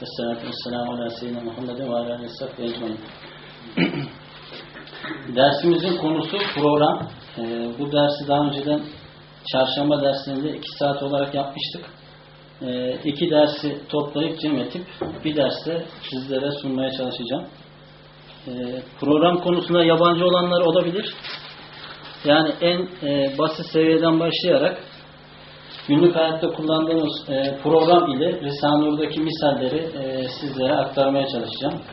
Esselatu vesselamu ala seyyidina Muhammedin ve ala aleyhi ve ecmaîn. Dersimizin konusu program. Bu dersi daha önceden çarşamba dersinde 2 saat olarak yapmıştık. 2 dersi toplayıp cem edip bir derste sizlere sunmaya çalışacağım. Program konusunda yabancı olanlar olabilir. Yani en basit seviyeden başlayarak günlük hayatta kullandığımız program ile Risale-i Nur'daki misalleri sizlere aktarmaya çalışacağım.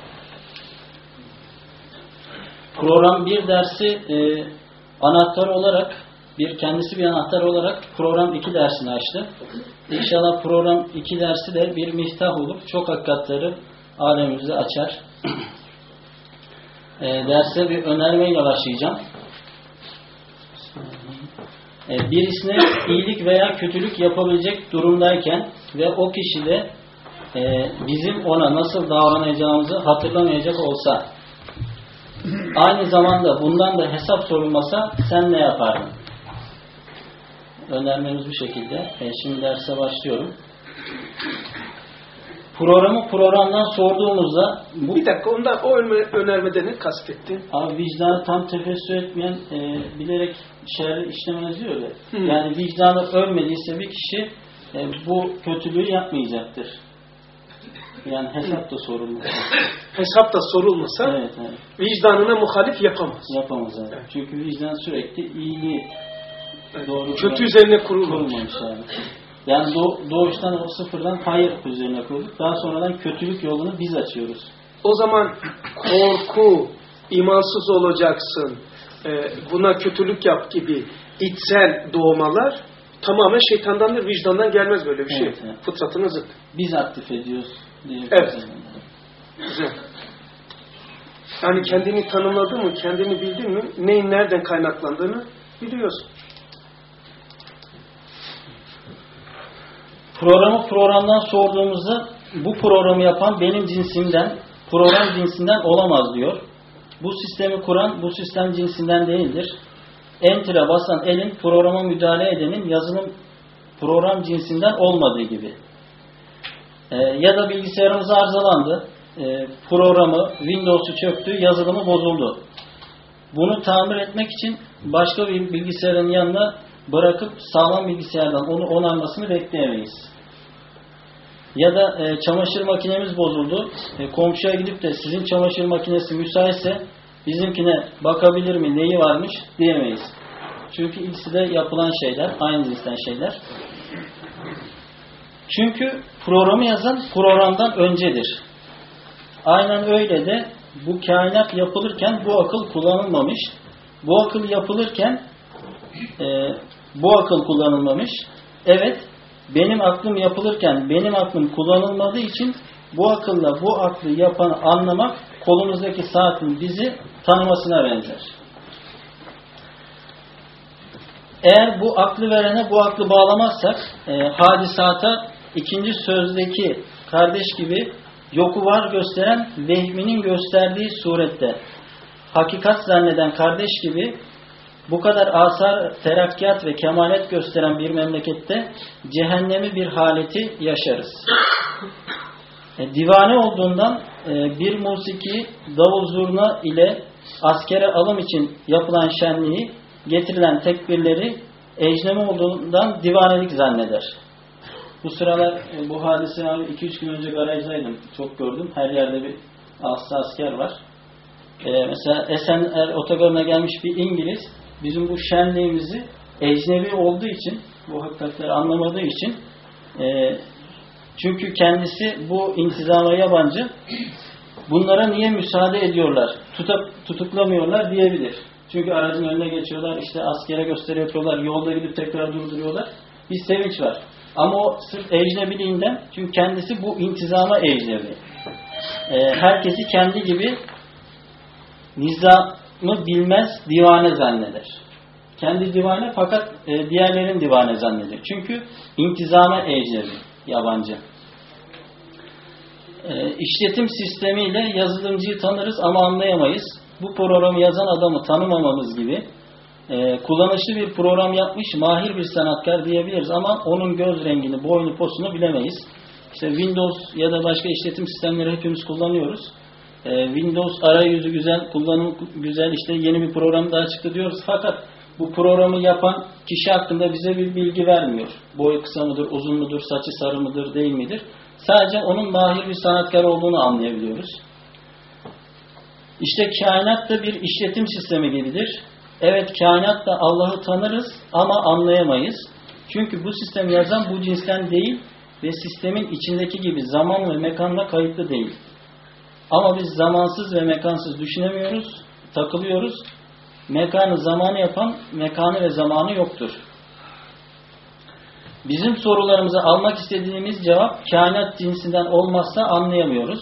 Program bir dersi anahtar olarak kendisi bir anahtar olarak program 2 dersini açtı. İnşallah program 2 dersi de bir miftah olup çok hakikatleri alemimize açar. Derse bir önermeyle başlayacağım. Birisine iyilik veya kötülük yapabilecek durumdayken ve o kişi de bizim ona nasıl davranacağımızı hatırlamayacak olsa, aynı zamanda bundan da hesap sorulmasa sen ne yapardın? Önermemiz bu şekilde. Şimdi derse başlıyorum. Programdan sorduğumuzda bir dakika, o önermede ne kastettin? Abi vicdanı tam tefessür etmeyen bilerek şerri işlemez diyor öyle. Yani vicdanı ölmediyse bir kişi bu kötülüğü yapmayacaktır. Yani hesap da sorulmaz. Hesap da sorulmasa evet. Vicdanına muhalif yapamaz. Yapamaz abi. Evet. Çünkü vicdan sürekli iyiliği doğru kötü üzerine kurulmamış abi. Yani doğuştan o sıfırdan hayır üzerine kurduk. Daha sonradan kötülük yolunu biz açıyoruz. O zaman korku, imansız olacaksın, buna kötülük yap gibi içsel doğmalar tamamen şeytandandır, vicdandan gelmez böyle bir şey. Evet. Fıtratına zıt. Biz aktif ediyoruz. Evet. Güzel. Yani kendini tanımladın mı, kendini bildin mi, neyin nereden kaynaklandığını biliyorsun. Programdan sorduğumuzda bu programı yapan benim cinsimden, program cinsinden olamaz diyor. Bu sistemi kuran bu sistem cinsinden değildir. Enter'e basan elin programa müdahale edenin yazılım program cinsinden olmadığı gibi. Ya da bilgisayarımız arızalandı, programı, Windows'u çöktü, yazılımı bozuldu. Bunu tamir etmek için başka bir bilgisayarın yanına bırakıp sağlam bilgisayardan onu onarmasını bekleyemeyiz. Ya da çamaşır makinemiz bozuldu. Komşuya gidip de sizin çamaşır makinesi müsaitse bizimkine bakabilir mi, neyi varmış diyemeyiz. Çünkü ikisi de yapılan şeyler, aynı cinsten şeyler. Çünkü programı yazan programdan öncedir. Aynen öyle de bu kainat yapılırken bu akıl kullanılmamış. Bu akıl yapılırken bu akıl kullanılmamış. Evet, benim aklım yapılırken benim aklım kullanılmadığı için bu akılla bu aklı yapanı anlamak kolumuzdaki saatin bizi tanımasına benzer. Eğer bu aklı verene bu aklı bağlamazsak hadisata ikinci sözdeki kardeş gibi yoku var gösteren vehminin gösterdiği surette hakikat zanneden kardeş gibi bu kadar asar, terakkiyat ve kemalet gösteren bir memlekette cehennemi bir haleti yaşarız. Divane olduğundan bir musiki, davul zurna ile askere alım için yapılan şenliği, getirilen tekbirleri ecnemi olduğundan divanelik zanneder. Bu sıralar bu hadise 2-3 gün önce garajdaydım. Çok gördüm. Her yerde bir asker var. Mesela Esener otogarına gelmiş bir İngiliz bizim bu şenliğimizi ecnebi olduğu için, bu hakikatleri anlamadığı için, çünkü kendisi bu intizama yabancı, bunlara niye müsaade ediyorlar, tutuklamıyorlar diyebilir. Çünkü aracın önüne geçiyorlar, işte askere gösteri yapıyorlar, yolda gidip tekrar durduruyorlar. Bir sevinç var. Ama o sırf ecnebiliğinden, çünkü kendisi bu intizama ecnebi. Herkesi kendi gibi nizamı bilmez, divane zanneder. Kendi divane fakat diğerlerin divane zanneder. Çünkü intizama ecnebi, yabancı. İşletim sistemiyle yazılımcıyı tanırız ama anlayamayız. Bu programı yazan adamı tanımamamız gibi kullanışlı bir program yapmış mahir bir sanatkar diyebiliriz ama onun göz rengini, boynu, posunu bilemeyiz. İşte Windows ya da başka işletim sistemleri hepimiz kullanıyoruz. Windows arayüzü güzel, kullanım güzel, işte yeni bir program daha çıktı diyoruz. Fakat bu programı yapan kişi hakkında bize bir bilgi vermiyor. Boyu kısa mıdır, uzun mudur, saçı sarı mıdır, değil midir? Sadece onun mahir bir sanatkar olduğunu anlayabiliyoruz. İşte kainat da bir işletim sistemi gibidir. Evet, kainatta Allah'ı tanırız ama anlayamayız. Çünkü bu sistemi yazan bu cinsten değil ve sistemin içindeki gibi zaman ve mekanla kayıtlı değil. Ama biz zamansız ve mekansız düşünemiyoruz, takılıyoruz. Mekanı zamanı yapan, mekanı ve zamanı yoktur. Bizim sorularımıza almak istediğimiz cevap kainat cinsinden olmazsa anlayamıyoruz.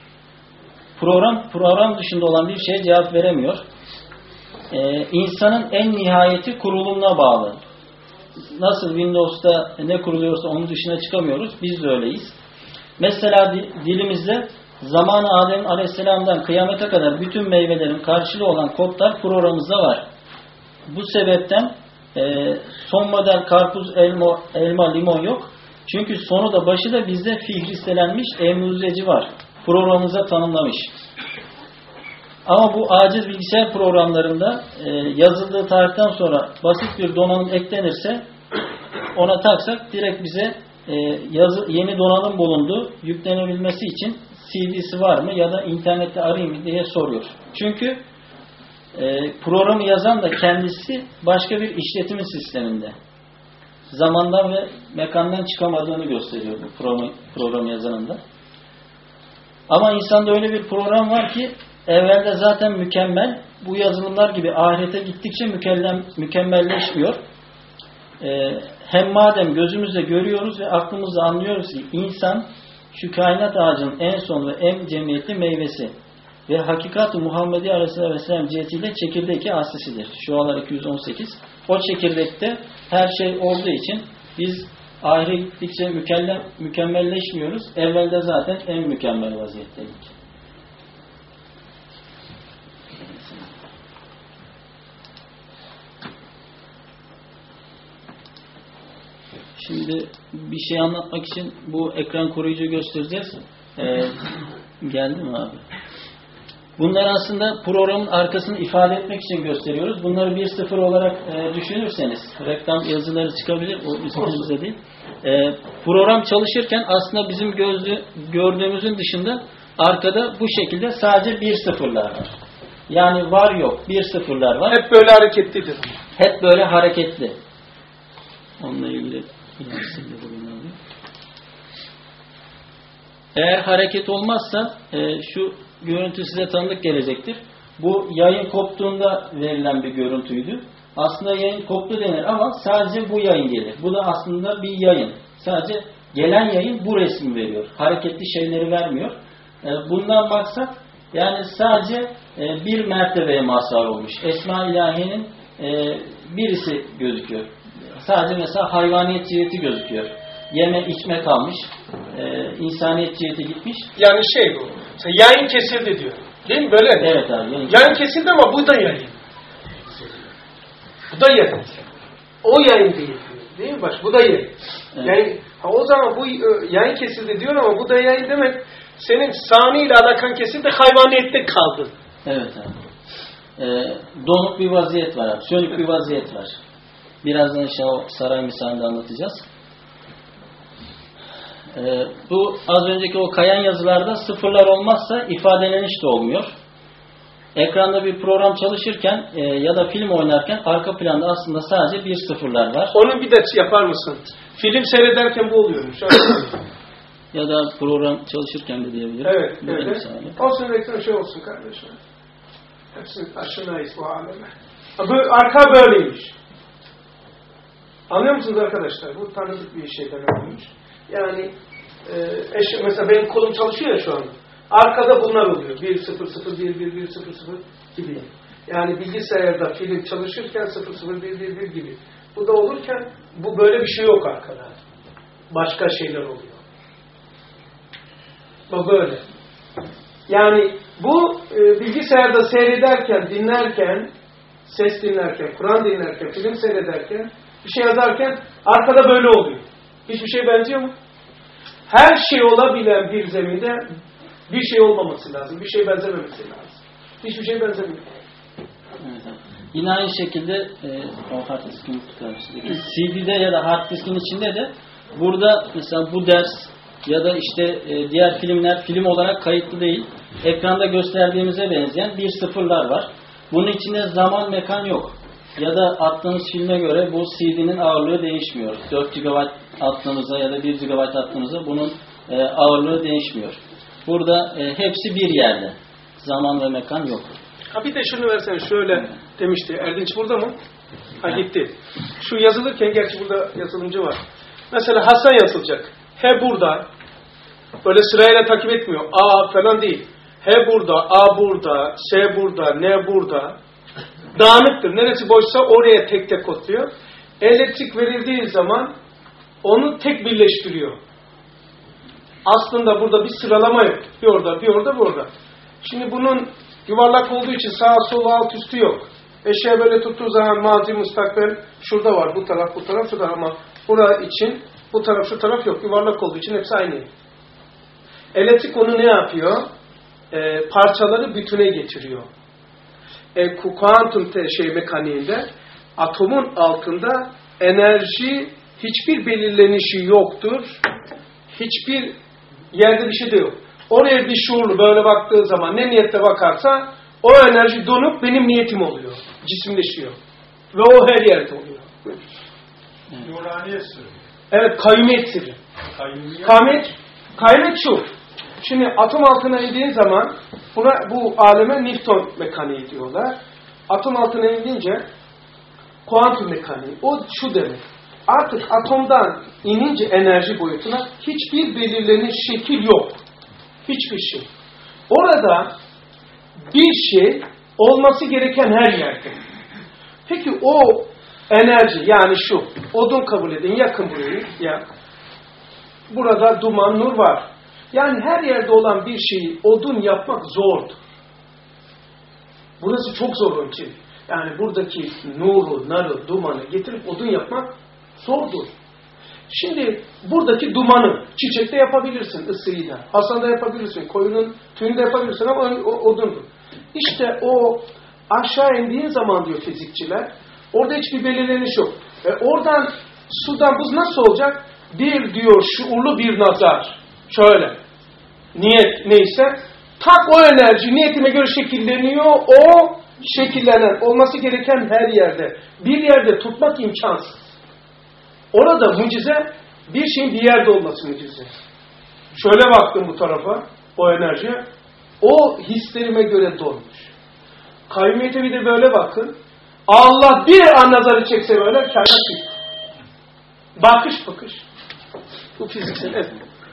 Program dışında olan bir şeye cevap veremiyor. İnsanın en nihayeti kurulumuna bağlı. Nasıl Windows'ta ne kuruluyorsa onun dışına çıkamıyoruz. Biz de öyleyiz. Mesela dilimizde zamanı Adem Aleyhisselam'dan kıyamete kadar bütün meyvelerin karşılığı olan kodlar programımızda var. Bu sebepten son model karpuz, elma, limon yok. Çünkü sonu da başı da bizde fihristelenmiş emruzeci var. Programımıza tanımlamış. Ama bu aciz bilgisayar programlarında yazıldığı tarihten sonra basit bir donanım eklenirse, ona taksak direkt bize yeni donanım bulundu, yüklenebilmesi için CD'si var mı ya da internette arayayım mı diye soruyor. Çünkü programı yazan da kendisi başka bir işletim sisteminde. Zamandan ve mekandan çıkamadığını gösteriyor bu program yazanın da. Ama insanda öyle bir program var ki evvelde zaten mükemmel. Bu yazılımlar gibi ahirete gittikçe mükemmelleşmiyor. Hem madem gözümüzle görüyoruz ve aklımızla anlıyoruz ki insan şu kainat ağacının en son ve en cemiyetli meyvesi ve hakikat-ı Muhammedi Aleyhisselam cihetiyle çekirdeki aslisidir. Şualar 218. O çekirdekte her şey olduğu için biz ahire gittikçe mükemmelleşmiyoruz. Evvelde zaten en mükemmel vaziyetteydik. Şimdi bir şey anlatmak için bu ekran koruyucu göstereceğiz. Geldi mi abi? Bunları aslında programın arkasını ifade etmek için gösteriyoruz. Bunları 1-0 olarak düşünürseniz reklam yazıları çıkabilir. O üstümüzde değil. Program çalışırken aslında bizim gördüğümüzün dışında arkada bu şekilde sadece 1-0'lar var. Yani var yok 1-0'lar var. Hep böyle hareketlidir. Hep böyle hareketli. Onunla ilgili eğer hareket olmazsa şu görüntü size tanıdık gelecektir. Bu yayın koptuğunda verilen bir görüntüydü. Aslında yayın koptu denir ama sadece bu yayın gelir. Bu da aslında bir yayın. Sadece gelen yayın bu resmi veriyor. Hareketli şeyleri vermiyor. Bundan maksat yani sadece bir mertebeye mazhar olmuş. Esma-i İlahi'nin birisi gözüküyor. Sadece mesela hayvaniyet ciheti gözüküyor. Yeme içme kalmış. İnsaniyet ciheti gitmiş. Yani bu. Yayın kesildi diyor. Değil mi böyle? Evet abi. Yayın kesildi ama bu da yayın. Bu da yayın. O yayın değil. Değil mi baş? Bu da yayın. Evet. Yani o zaman bu yayın kesildi diyor ama bu da yayın demek senin saniyle alakan kesildi, hayvaniyette kaldın. Evet abi. Donuk bir vaziyet var abi. Sönük bir vaziyet var. Birazdan inşallah saray misalinde anlatacağız. Bu az önceki o kayan yazılarda sıfırlar olmazsa ifadeleniş de olmuyor. Ekranda bir program çalışırken ya da film oynarken arka planda aslında sadece 1-0'lar var. Onu bir de yapar mısın? Film seyrederken bu oluyormuş. Ya da program çalışırken de diyebilirim. Evet. Olsun reklam olsun kardeşim. Hepsini aşınayız bu aleme. Arka böyleymiş. Anlıyor musunuz arkadaşlar? Bu tanıdık bir şeyden olmuş. Yani mesela benim kolum çalışıyor ya şu an. Arkada bunlar oluyor. 1-0-0-1-1-1-0-0 gibi. Yani bilgisayarda film çalışırken 0-0-1-1-1 gibi. Bu da olurken bu böyle bir şey yok arkada. Başka şeyler oluyor. Bu böyle. Yani bu bilgisayarda seyrederken, dinlerken, ses dinlerken, Kur'an dinlerken, film seyrederken, bir şey yazarken arkada böyle oluyor. Hiçbir şey benziyor mu? Her şey olabilen bir zeminde bir şey olmaması lazım. Bir şey benzememesi lazım. Hiçbir şey benzemiyor. Evet. Yine aynı şekilde o hard diskin CD'de ya da hard diskin içinde de burada mesela bu ders ya da işte diğer filmler film olarak kayıtlı değil. Ekranda gösterdiğimize benzeyen bir sıfırlar var. Bunun içinde zaman mekan yok. Ya da attığımız filme göre bu CD'nin ağırlığı değişmiyor. 4 GB attığımızda ya da 1 GB attığımızda bunun ağırlığı değişmiyor. Burada hepsi bir yerde. Zaman ve mekan yok. Ha bir de şunu versene şöyle demişti. Erdinç burada mı? Ha gitti. Şu yazılırken gerçi burada yazılımcı var. Mesela Hasan yazılacak. He burada. Böyle sırayla takip etmiyor. A falan değil. He burada, A burada, S burada, N burada. Dağınıktır. Neresi boşsa oraya tek tek kodluyor. Elektrik verildiği zaman onu tek birleştiriyor. Aslında burada bir sıralama yok. Bir orada, bir orada, bir orada. Şimdi bunun yuvarlak olduğu için sağ, sol, alt, üstü yok. Eşeğe böyle tuttuğu zaman mazi, mustakbel şurada var. Bu taraf, bu taraf, şu taraf ama burası için bu taraf, şu taraf yok. Yuvarlak olduğu için hepsi aynı. Elektrik onu ne yapıyor? Parçaları bütüne getiriyor. Kuantum mekaniğinde atomun altında enerji hiçbir belirlenişi yoktur. Hiçbir yerde bir şey de yok. Oraya bir şuurlu böyle baktığı zaman ne niyette bakarsa o enerji donup benim niyetim oluyor. Cisimleşiyor. Ve o her yerde oluyor. Nuraniye sırrı. Evet, kayyumiyet sırrı. Kayyumiyet şu. Şimdi atom altına indiğin zaman bu aleme Newton mekaniği diyorlar. Atom altına indince kuantum mekaniği. O şu demek. Artık atomdan inince enerji boyutuna hiçbir belirlenen şekil yok. Hiçbir şey. Orada bir şey olması gereken her yerde. Peki o enerji yani şu odun kabul edin yakın burayı ya. Burada duman nur var. Yani her yerde olan bir şeyi odun yapmak zordur. Burası çok zor onun için. Yani buradaki nuru, narı, dumanı getirip odun yapmak zordur. Şimdi buradaki dumanı çiçekte yapabilirsin ısıyla. Hasanda yapabilirsin. Koyunun tüyünde yapabilirsin ama odundur. İşte o aşağı indiğin zaman diyor fizikçiler orada hiçbir belirleniş yok. Oradan sudan buz nasıl olacak? Bir diyor şuurlu bir nazar. Şöyle. Niyet neyse tak o enerji niyetime göre şekilleniyor. O şekillenen olması gereken her yerde. Bir yerde tutmak imkansız. Orada mucize bir şeyin bir yerde olması mucize. Şöyle baktım bu tarafa o enerjiye. O hislerime göre donmuş. Kayyumiyete bir de böyle bakın. Allah bir an nazarı çekse böyle kainat değil. Bakış. Bu fiziksel evet.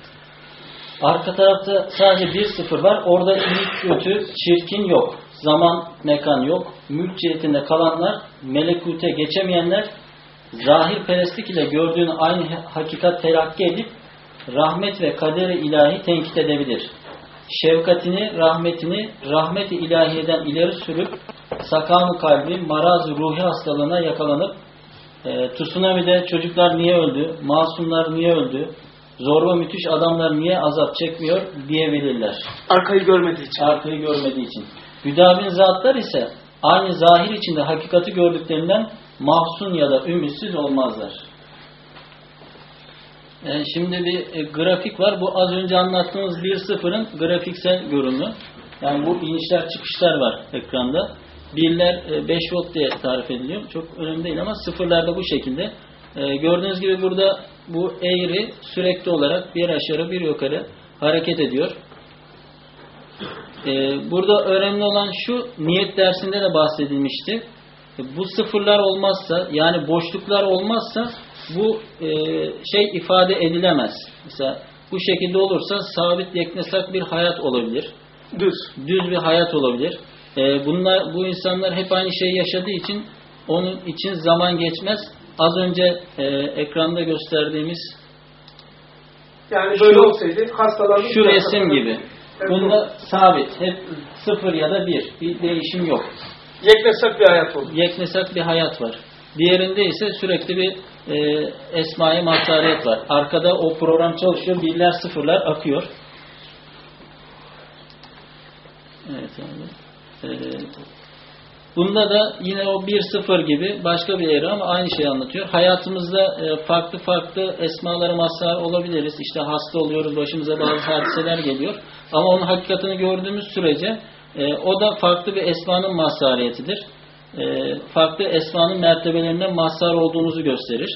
Arka tarafta sadece bir sıfır var. Orada iyi, kötü, çirkin yok. Zaman, mekan yok. Mülk cihetinde kalanlar, melekute geçemeyenler, zahirperestlik ile gördüğünü aynı hakikat telakki edip rahmet ve kader-i ilahi tenkit edebilir. Şefkatini, rahmetini, rahmet-i ilahiyeden ileri sürüp sakam-ı kalbi, maraz-ı ruhi hastalığına yakalanıp tsunami'de çocuklar niye öldü, masumlar niye öldü, zorba müthiş adamlar niye azap çekmiyor diyebilirler. Arkayı görmediği için. Hüdabin zatlar ise aynı zahir içinde hakikati gördüklerinden mahzun ya da ümitsiz olmazlar. Şimdi bir grafik var. Bu az önce anlattığımız 1-0'ın grafiksel görünümü. Yani bu inişler çıkışlar var ekranda. Birler 5 volt diye tarif ediliyor. Çok önemli değil ama sıfırlar da bu şekilde. Gördüğünüz gibi burada bu eğri sürekli olarak bir aşağı bir yukarı hareket ediyor. Burada önemli olan şu, niyet dersinde de bahsedilmişti. Bu sıfırlar olmazsa, yani boşluklar olmazsa bu şey ifade edilemez. Mesela bu şekilde olursa sabit yeknesak bir hayat olabilir. Düz bir hayat olabilir. Bu insanlar hep aynı şeyi yaşadığı için onun için zaman geçmez. Az önce ekranda gösterdiğimiz yani böyle olsaydı hastalanmış. Şu resim gibi. Bunda sabit. Hep 0 ya da 1. Bir değişim yok. Yeknesak bir hayat olur. Yeknesak bir hayat var. Diğerinde ise sürekli bir esma-i mazhariyet var. Arkada o program çalışıyor, birler sıfırlar akıyor. Evet abi. Bunda da yine o 1-0 gibi başka bir yeri ama aynı şeyi anlatıyor. Hayatımızda farklı farklı esmaları mazhar olabiliriz. İşte hasta oluyoruz, başımıza bazı hadiseler geliyor. Ama onun hakikatini gördüğümüz sürece o da farklı bir esmanın mazhariyetidir. Farklı esmanın mertebelerinden mazhar olduğumuzu gösterir.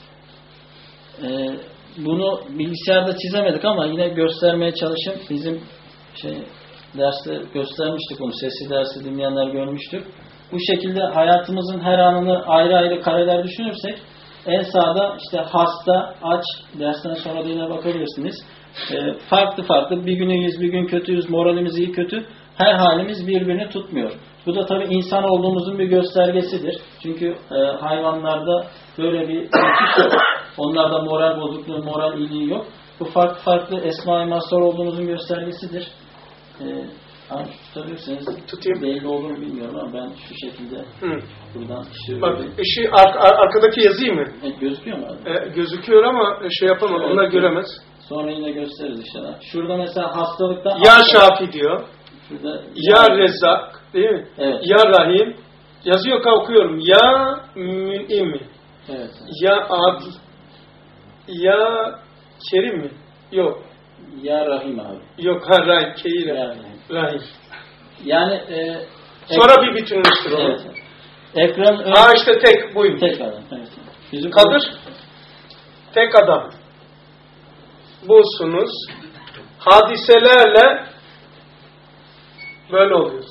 Bunu bilgisayarda çizemedik ama yine göstermeye çalışayım. Bizim derste göstermiştik onu. Sesli dersi dinleyenler görmüştür. Bu şekilde hayatımızın her anını ayrı ayrı kareler düşünürsek en sağda işte hasta, aç, dersten sonra da yine bakabilirsiniz. Farklı farklı bir gün iyiyiz, bir gün kötüyüz, moralimiz iyi kötü. Her halimiz birbirini tutmuyor. Bu da tabii insan olduğumuzun bir göstergesidir. Çünkü hayvanlarda böyle bir geçiş yok. Onlarda moral bozukluğu, moral iyiliği yok. Bu farklı farklı esma-i mazhar olduğumuzun göstergesidir. Abi tutabilirseniz tutayım. Belli olur mu bilmiyorum ama ben şu şekilde buradan bak arkadaki yazıyı mı? Gözüküyor mu abi? Gözüküyor ama şey yapamam. Evet, onlar göremez. Sonra yine gösteririz işte. Şurada mesela hastalıkta ya Şafi diyor. Şurada ya Rezzak değil mi? Evet. Ya Rahim. Yazıyor okuyorum. Ya Mün'im. Evet. Ya Adl. Ya Kerim mi? Yok. Ya Rahim abi. Yok Rahim. Keyle. Rahim. Yani sonra bir bütünleştir onu. Evet. Ekrem işte tek buyum. Tek adam. Evet. Bizim Kadir tek adam. Bulsunuz. Hadiselerle böyle oluyor.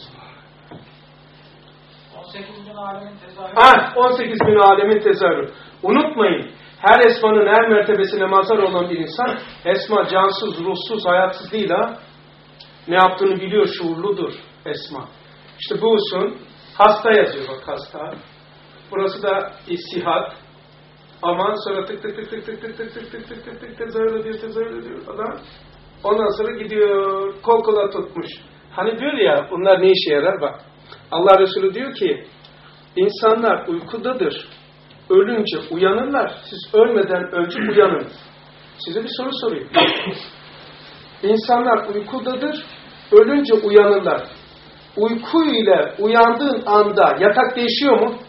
18.000 alemin tezahürü. 18.000 alemin tezahürü. Unutmayın. Her esmanın her mertebesine mazhar olan bir insan esma cansız, ruhsuz, hayatsız değil ha. Ne yaptığını biliyor, şuurludur esma. İşte bulsun. Hasta yazıyor bak hasta. Burası da istihat. Aman sonra tık tık tık tık tık tık tık tık tık tık tık tık tezahür ediyor adam. Ondan sonra gidiyor kol kola tutmuş. Hani diyor ya bunlar ne işe yarar bak. Allah Resulü diyor ki insanlar uykudadır. Ölünce uyanırlar. Siz ölmeden önce uyanın. Size bir soru sorayım. İnsanlar uykudadır. Ölünce uyanırlar. Uyku ile uyandığın anda yatak değişiyor mu?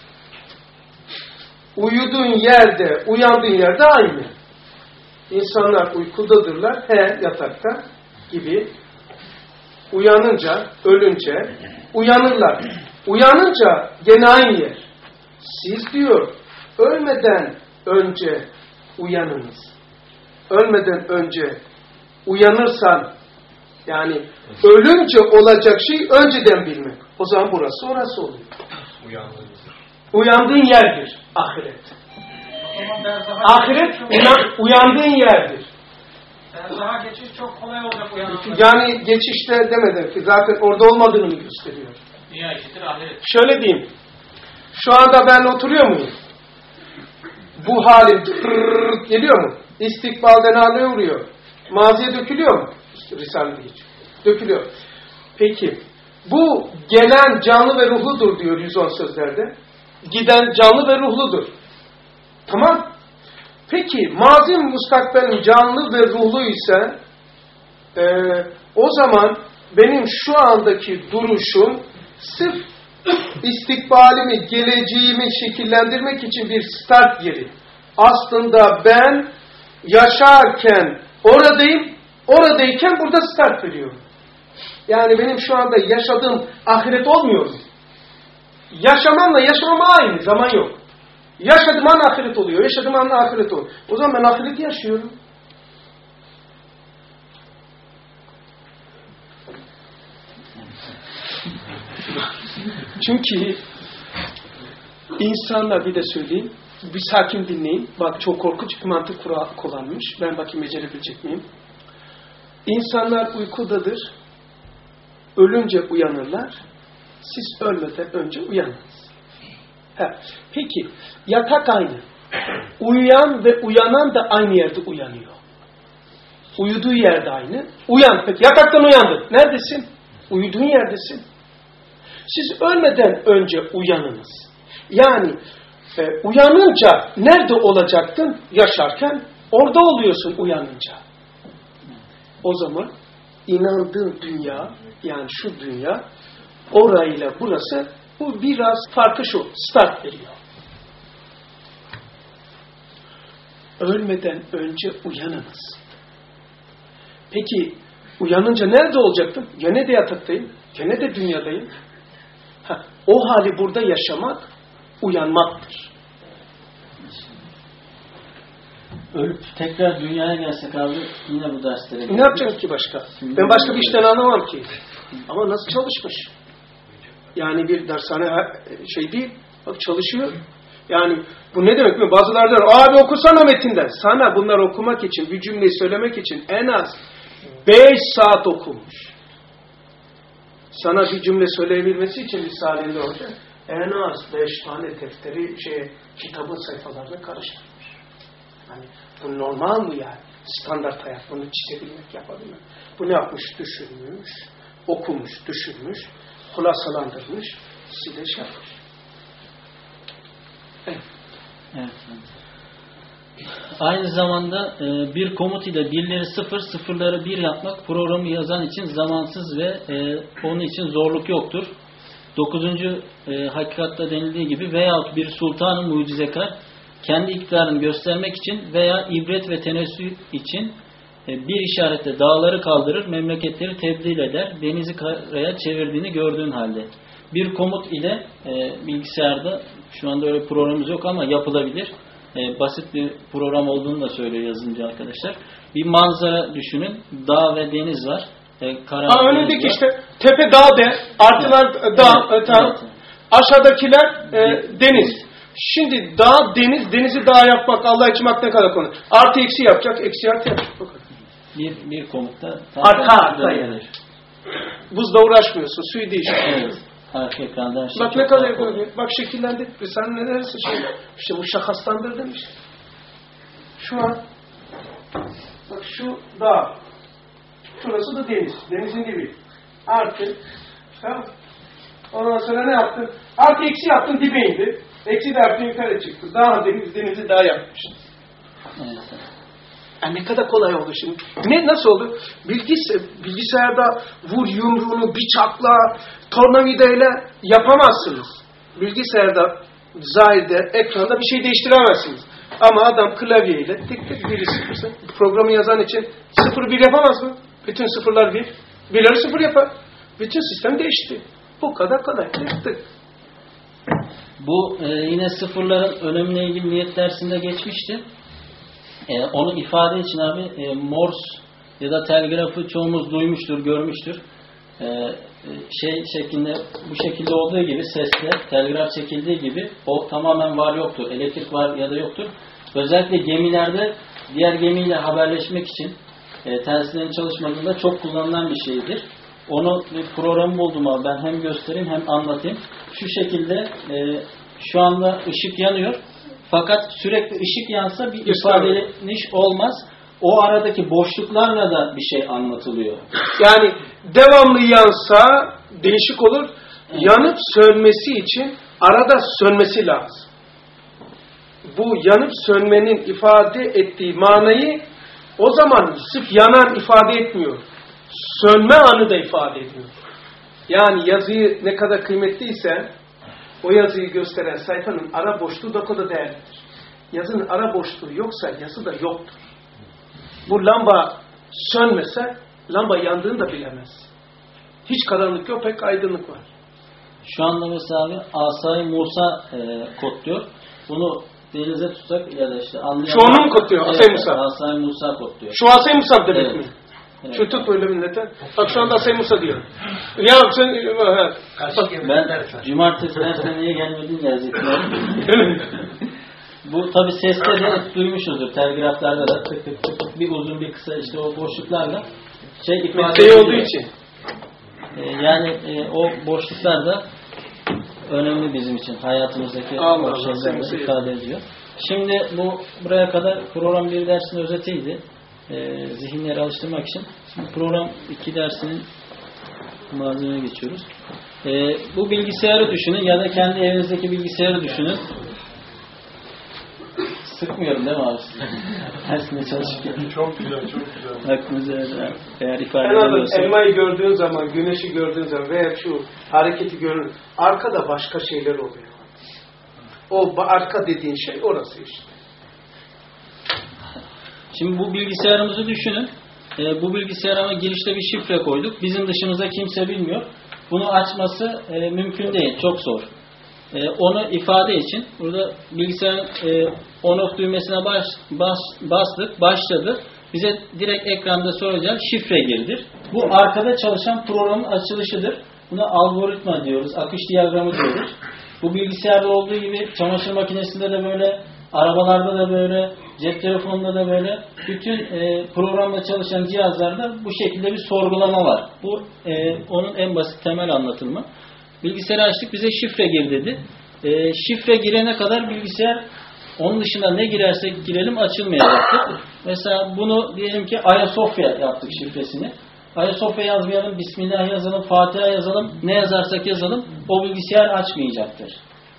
Uyuduğun yerde, uyandığın yerde aynı. İnsanlar uykudadırlar. Yatakta gibi. Uyanınca, ölünce uyanırlar. Uyanınca gene aynı yer. Siz diyor, ölmeden önce uyanınız. Ölmeden önce uyanırsan, yani ölünce olacak şey önceden bilmek. O zaman burası orası oluyor. Uyandığın yerdir ahiret. Ahiret uyandığın yerdir. Daha geçiş çok kolay olacak uyananlar. Yani geçişte demedim ki zaten orada olmadığını gösteriyor. Dünya eşittir ahiret. Şöyle diyeyim. Şu anda ben oturuyor muyum? Bu halim geliyor mu? İstikbalden hale vuruyor. Maziye dökülüyor mu? İşte Risale-i hiç. Dökülüyor. Peki bu gelen canlı ve ruhludur diyor 110 sözlerde. Giden canlı ve ruhludur. Tamam. Peki mazi mustakbel canlı ve ruhlu ise o zaman benim şu andaki duruşum sırf istikbalimi, geleceğimi şekillendirmek için bir start yeri. Aslında ben yaşarken oradayken burada start veriyorum. Yani benim şu anda yaşadığım ahiret olmuyor. Yaşamamla yaşamama aynı, zaman yok. Yaşadığım an ahiret oluyor, yaşadığım an ahiret oluyor. O zaman ben ahireti yaşıyorum. Çünkü insanlar bir de söyleyeyim, bir sakin dinleyin. Bak çok korkunç bir mantık kullanmış. Ben bakayım becerebilecek miyim? İnsanlar uykudadır. Ölünce uyanırlar. Siz ölmeden önce uyanınız. Peki yatak aynı. Uyuyan ve uyanan da aynı yerde uyanıyor. Uyuduğu yerde aynı. Uyan. Peki yataktan uyandın. Neredesin? Uyuduğun yerdesin. Siz ölmeden önce uyanınız. Yani Uyanınca nerede olacaktın? Yaşarken orada oluyorsun uyanınca. O zaman inandığın dünya, yani şu dünya, orayla burası, bu biraz farkı şu, start veriyor. Ölmeden önce uyanınız. Peki uyanınca nerede olacaktım? Gene de yataktayım, gene de dünyadayım. O hali burada yaşamak, uyanmaktır. Ölüp tekrar dünyaya gelsek abi yine bu derslere. Ne yapacağım ki başka? Ben başka bir işten anlamam ki. Ama nasıl çalışmış? Yani bir dershane şey değil. Bak çalışıyor. Yani bu ne demek mi? Bazıları der, abi okusana metinden. Sana bunlar okumak için, bir cümleyi söylemek için en az 5 saat okumuş. Sana bir cümle söyleyebilmesi için Risale'nde olacak. En az 5 tane defteri kitabın sayfalarını karıştırmış. Yani bu normal mı yani? Standart hayat bunu çizebilmek, yapabilmek. Bu ne yapmış? Düşünmüş, okumuş, düşünmüş, hulasalandırmış, size yapmış. Evet. Evet. Aynı zamanda bir komut ile birleri 0, sıfırları 1 yapmak programı yazan için zamansız ve onun için zorluk yoktur. 9. hakikatta denildiği gibi veyahut bir sultanın mucizekar kendi iktidarını göstermek için veya ibret ve tenessü için bir işaretle dağları kaldırır, memleketleri tebdil eder, denizi karaya çevirdiğini gördüğün halde. Bir komut ile bilgisayarda şu anda öyle programımız yok ama yapılabilir. Basit bir program olduğunu da söylüyor yazılımcı arkadaşlar. Bir manzara düşünün. Dağ ve deniz var. Önündeki işte tepe dağ de, artılar dağ, evet. Aşağıdakiler deniz. Şimdi dağ, denizi dağ yapmak Allah için ne kadar konu. Artı eksi yapacak, eksi artı yapacak. Bir komutta arka yani. Buzla uğraşmıyorsun, suyu değiştiriyorsun. Evet. Arka ekranda şey bak ne kadar yapıyor. Bak şekillendi. Sen ne dersin şey? İşte bu şahıslandırdın işte. Şu an bak şu dağ. Şurası da deniz. Denizin dibi. Artı. Tamam. Ondan sonra ne yaptın? Artı eksi yaptın, dibe indi. Eksi de artı yukarı çıktı. Dağ denizi dağ yapmıştın. Evet. Yani ne kadar kolay oldu şimdi. Nasıl oldu? Bilgisayarda vur yumruğunu bıçakla, tornavidayla yapamazsınız. Bilgisayarda, zahirde, ekranda bir şey değiştiremezsiniz. Ama adam klavyeyle tek tek biri sıfırsın. Programı yazan için 0-1 yapamaz mı? Bütün sıfırlar 1. Birleri 0 yapar. Bütün sistem değişti. Bu kadar kolay. Yaptık. Bu yine sıfırların önemine ilgili niyet dersinde geçmişti. Onu ifade için abi Morse ya da telgrafı çoğumuz duymuştur, görmüştür. Bu şekilde olduğu gibi sesle, telgraf çekildiği gibi o tamamen var yoktur. Elektrik var ya da yoktur. Özellikle gemilerde diğer gemiyle haberleşmek için telsizlerin çalışmadığında çok kullanılan bir şeydir. Onu bir program buldum abi. Ben hem göstereyim hem anlatayım. Şu şekilde şu anda ışık yanıyor. Fakat sürekli ışık yansa bir ifadeniş olmaz. O aradaki boşluklarla da bir şey anlatılıyor. Yani devamlı yansa değişik olur. Evet. Yanıp sönmesi için arada sönmesi lazım. Bu yanıp sönmenin ifade ettiği manayı o zaman sırf yanan ifade etmiyor. Sönme anı da ifade ediyor. Yani yazıyı ne kadar kıymetliyse o yazıyı gösteren sayfanın ara boşluğu da o kadar değerlidir. Yazının ara boşluğu yoksa yazı da yoktur. Bu lamba sönmese lamba yandığını da bilemez. Hiç karanlık yok, pek aydınlık var. Şu anda mesela abi Asay Musa kodluyor. Bunu denize tutsak ya da işte anlayalım. Şu onu mu kodluyor? Asay Musa. Asay Musa kodluyor. Şu Asay Musa demek evet. mi? Evet. Şu tut böyle millete. Bak şu anda Asay Musa diyor. Ya sen... Ben cumartesi dersine niye gelmedin yazıklar. Bu tabi seste de duymuşuzdur. Telgraflarda da tık tık tık bir uzun bir kısa işte o boşluklarla ifade olduğu için. Yani o boşluklar da önemli bizim için. Hayatımızdaki o şeyleri ifade ediyor. Şimdi buraya kadar program 1 dersinin özetiydi. Zihinleri alıştırmak için. Şimdi program 2 dersinin malzemeye geçiyoruz. Bu bilgisayarı düşünün ya da kendi evinizdeki bilgisayarı düşünün. Sıkmıyorum değil mi abi sizi? Dersinde çalışırken. Çok güzel, çok güzel. Aklınıza eğer ifade En azından edemiyorsa. elmayı gördüğün zaman, güneşi gördüğün zaman veya şu hareketi görün, arkada başka şeyler oluyor. O arka dediğin şey orası işte. Şimdi bu bilgisayarımızı düşünün. Bu bilgisayara girişte bir şifre koyduk. Bizim dışımıza kimse bilmiyor. Bunu açması mümkün değil. Çok zor. Onu ifade için burada bilgisayarın on-off düğmesine bastık. Başladı. Bize direkt ekranda soracak şifre girdir. Bu arkada çalışan programın açılışıdır. Buna algoritma diyoruz. Akış diyagramı diyoruz. Bu bilgisayarda olduğu gibi çamaşır makinesinde de böyle, arabalarda da böyle, cep telefonunda da böyle, bütün programla çalışan cihazlarda bu şekilde bir sorgulama var. Bu onun en basit temel anlatımı. Bilgisayarı açtık, bize şifre gir dedi. Şifre girene kadar bilgisayar onun dışında ne girersek girelim açılmayacaktır. Mesela bunu diyelim ki Ayasofya yaptık şifresini. Ayasofya yazmayalım, Bismillah yazalım, Fatiha yazalım, ne yazarsak yazalım, o bilgisayar açmayacaktır.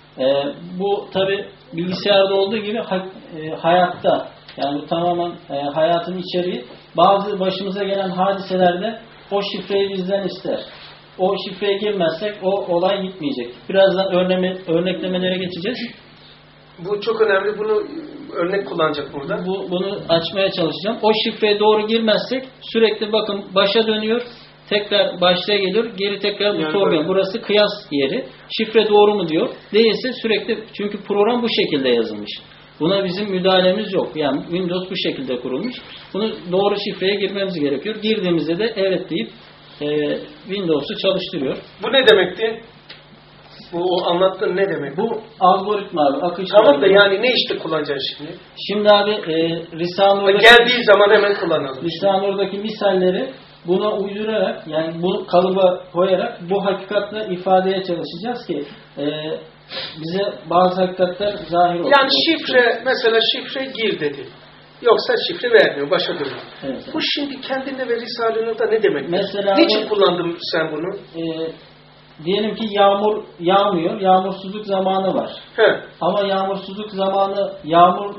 Bu tabi bilgisayarda olduğu gibi hayatta, yani bu tamamen hayatın içeriği, bazı başımıza gelen hadiselerde o şifreyi bizden ister. O şifreye girmezsek o olay gitmeyecek. Birazdan örneklemelere geçeceğiz. Bu çok önemli. Bunu örnek kullanacak burada. Bunu açmaya çalışacağım. O şifreye doğru girmezsek sürekli bakın başa dönüyor. Tekrar başlığa geliyor. Geri tekrar bu sorguya. Burası kıyas yeri. Şifre doğru mu diyor. Değilse sürekli, çünkü program bu şekilde yazılmış. Buna bizim müdahalemiz yok. Yani Windows bu şekilde kurulmuş. Bunu doğru şifreye girmemiz gerekiyor. Girdiğimizde de evet deyip Windows'u çalıştırıyor. Bu ne demekti? Bu o anlattığın ne demek? Bu algoritma abi. Akış. Tamam da yani ne işte kullanacaksın şimdi? Şimdi abi Risale-i geldiği zaman hemen kullanalım. Risale-i Nur'daki misalleri buna uydurarak, yani bu kalıba koyarak bu hakikatle ifadeye çalışacağız ki bize bazı hakikatler zahir olsun. Yani şifre, mesela şifre gir dedi. Yoksa şifre vermiyor, başa dönüyor. Evet. Bu şimdi kendine ve Risale-i Nur'da ne demek? Mesela niçin kullandın sen bunu? Diyelim ki yağmur yağmıyor, yağmursuzluk zamanı var. He. Ama yağmursuzluk zamanı, yağmur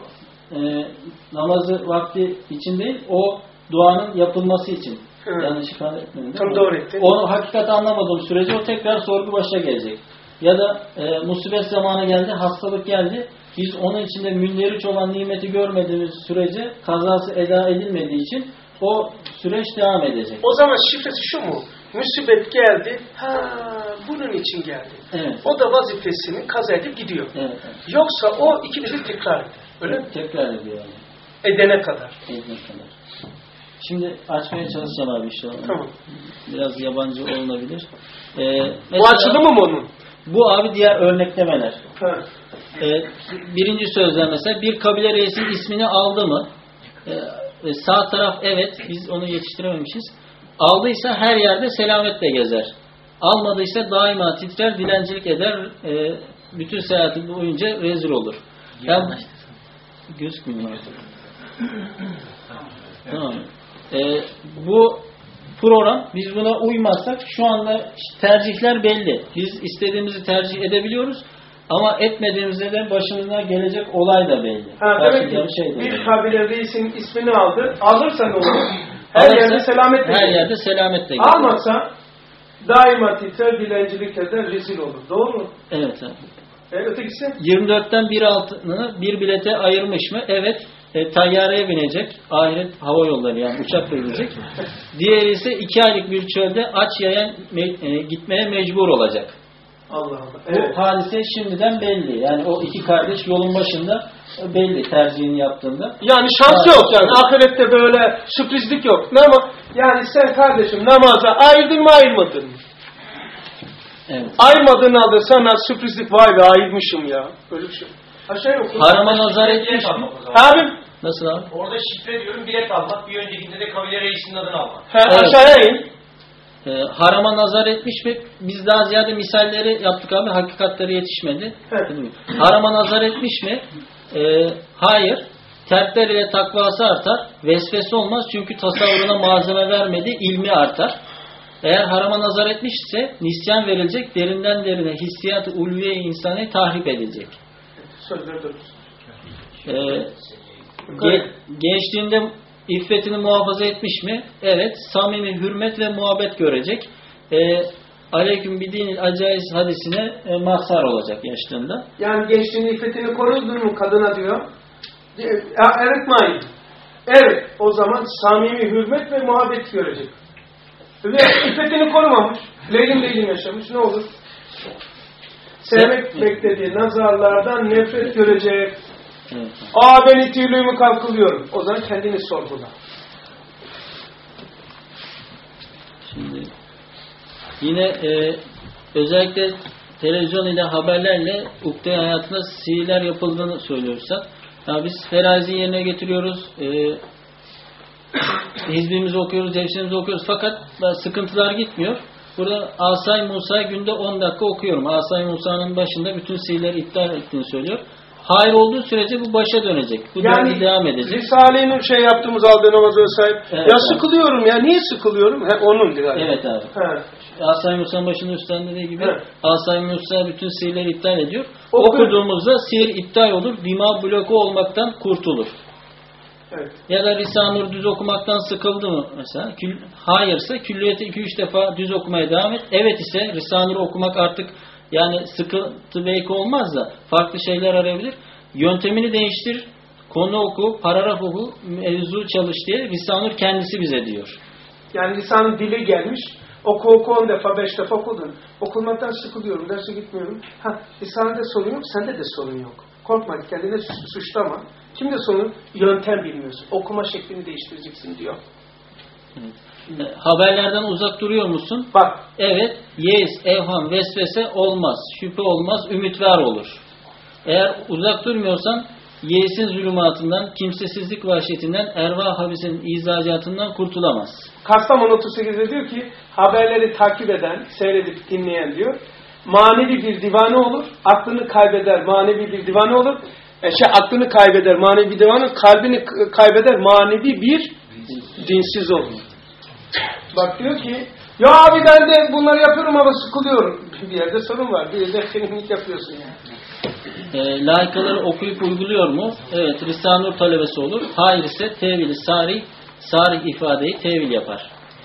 namazı vakti için değil, o duanın yapılması için. Yanlış ifade etmedim. Tam doğru ettin. Onu hakikati anlamadığım sürece o tekrar sorgu başa gelecek. Ya da musibet zamanı geldi, hastalık geldi. Biz onun içinde münderiç olan nimeti görmediğimiz sürece, kazası eda edilmediği için o süreç devam edecek. O zaman şifresi şu mu? Musibet geldi, bunun için geldi. Evet. O da vazifesini kaza edip gidiyor. Evet. Yoksa o ikide bir tekrar eder. Öyle mi? Tekrar ediyor yani. Edene kadar. Edene kadar. Şimdi açmaya çalışacağım abi inşallah. Tamam. Biraz yabancı olunabilir. Bu açıldı mı onun? Bu abi diğer örneklemeler. Ha. Birinci sözler mesela, bir kabile reisinin ismini aldı mı? Sağ taraf evet, biz onu yetiştirememişiz. Aldıysa her yerde selametle gezer. Almadıysa daima titrer, dilencilik eder, bütün seyahati boyunca rezil olur. Gözükmüyor artık. Tamam. Bu program, biz buna uymazsak şu anda tercihler belli. Biz istediğimizi tercih edebiliyoruz ama etmediğimizde de başımıza gelecek olay da belli. Demek ki bir kabile reisinin ismini aldı. Alırsa ne olur? Her yerde selametle her yerde selametle gelir. Almazsa daima titrer, dilencilik eder, rezil olur. Doğru mu? Evet abi. Ötekisi? 24'ten bir altını bir bilete ayırmış mı? Evet. Tayyareye binecek. Ahiret hava yolları, yani uçakla gidecek. Diğeri ise 2 aylık bir çölde aç yayan gitmeye mecbur olacak. Allah Allah. Evet. Bu hadise şimdiden belli. Yani o iki kardeş yolun başında belli tercihini yaptığında. Yani şans yok yani. Ahirette böyle sürprizlik yok. Ama yani sen kardeşim namaza ayırdın mı ayırmadın mı? Evet. Ayırmadığın halde sana sürprizlik, vay be ayırmışım ya. Böyle bir şey. Aşağı yok. Harama nazar etmiş mi? Abim. Nasıl abi? Orada şifre diyorum, bilet almak. Bir öncekinde de kabile reisinin adını almak. Evet. Aşağıya in. Harama nazar etmiş mi? Biz daha ziyade misalleri yaptık abi. Hakikatleri yetişmedi. Evet. Harama nazar etmiş mi? Hayır. Terkler ile takvası artar. Vesvese olmaz. Çünkü tasavvuruna malzeme vermedi. İlmi artar. Eğer harama nazar etmişse nisyan verilecek. Derinden derine hissiyat-ı ulviye insanı tahrip edilecek. Sözleri de Gençliğinde iffetini muhafaza etmiş mi? Evet. Samimi hürmet ve muhabbet görecek. Aleyküm bidinil acaiz hadisine mazhar olacak yaşlığında. Yani gençliğin iffetini korudun mu kadına diyor. Evet. Evet. O zaman samimi hürmet ve muhabbet görecek. Ve iffetini korumamış. Leylim yaşamış. Ne olur? Sevmek beklediği nazarlardan nefret görecek. Evet. Ben itiyliğimi kalkılıyorum. O zaman kendini sorgula. Şimdi yine özellikle televizyon ile haberlerle ukde hayatında sihirler yapıldığını söylüyorsak, ya biz ferazi yerine getiriyoruz, hizbimizi okuyoruz, tefsirimizi okuyoruz, fakat sıkıntılar gitmiyor. Burada Asay Musa günde 10 dakika okuyorum. Asay Musa'nın başında bütün sihirleri iptal ettiğini söylüyor. Hayır olduğu sürece bu başa dönecek. Bu yani devam edecek. Risale'nin yaptığımız aldığı namazı sahip. Evet, ya sıkılıyorum ya. Niye sıkılıyorum? Onun diyor. Evet abi. Asay Musa'nın başında üstlen dediği gibi Asay Musa bütün sihirleri iptal ediyor. Okuduğumuzda sihir iptal olur. Dima bloku olmaktan kurtulur. Evet. Ya da Risale-i düz okumaktan sıkıldı mı mesela? Hayırsa külliyeti 2-3 defa düz okumaya devam et. Evet ise Risale-i okumak artık yani sıkıntı belki olmaz da farklı şeyler arayabilir. Yöntemini değiştir. Konu oku, paragraf oku, mevzu çalış diye Risale-i kendisi bize diyor. Yani lisanın dili gelmiş. Oku 10 defa 5 defa okudun. Okulmaktan sıkılıyorum. Derse gitmiyorum. Lisanında sorun yok. Sende de sorun yok. Korkma. Kendine suçlama. Kimde sorun? Yöntem bilmiyorsun. Okuma şeklini değiştireceksin diyor. Evet. Haberlerden uzak duruyor musun? Bak. Evet. Yes, evham, vesvese olmaz. Şüphe olmaz. Ümit var olur. Eğer uzak durmuyorsan yesin zulümatından, kimsesizlik vahşetinden, ervah habisinin izacatından kurtulamaz. Kastamonu 38'de diyor ki haberleri takip eden, seyredip dinleyen diyor. Manevi bir divane olur. Aklını kaybeder. Manevi bir divane olur. Aklını kaybeder. Manevi bir divane, kalbini kaybeder. Manevi bir dinsiz olur. Bak diyor ki ya abi ben de bunları yapıyorum ama sıkılıyorum. Bir yerde sorun var. Bir yerde fenimlik yapıyorsun yani. Layıkaları okuyup uyguluyor mu? Evet. Risale-i Nur talebesi olur. Hayır ise tevili sarih ifadeyi tevil yapar.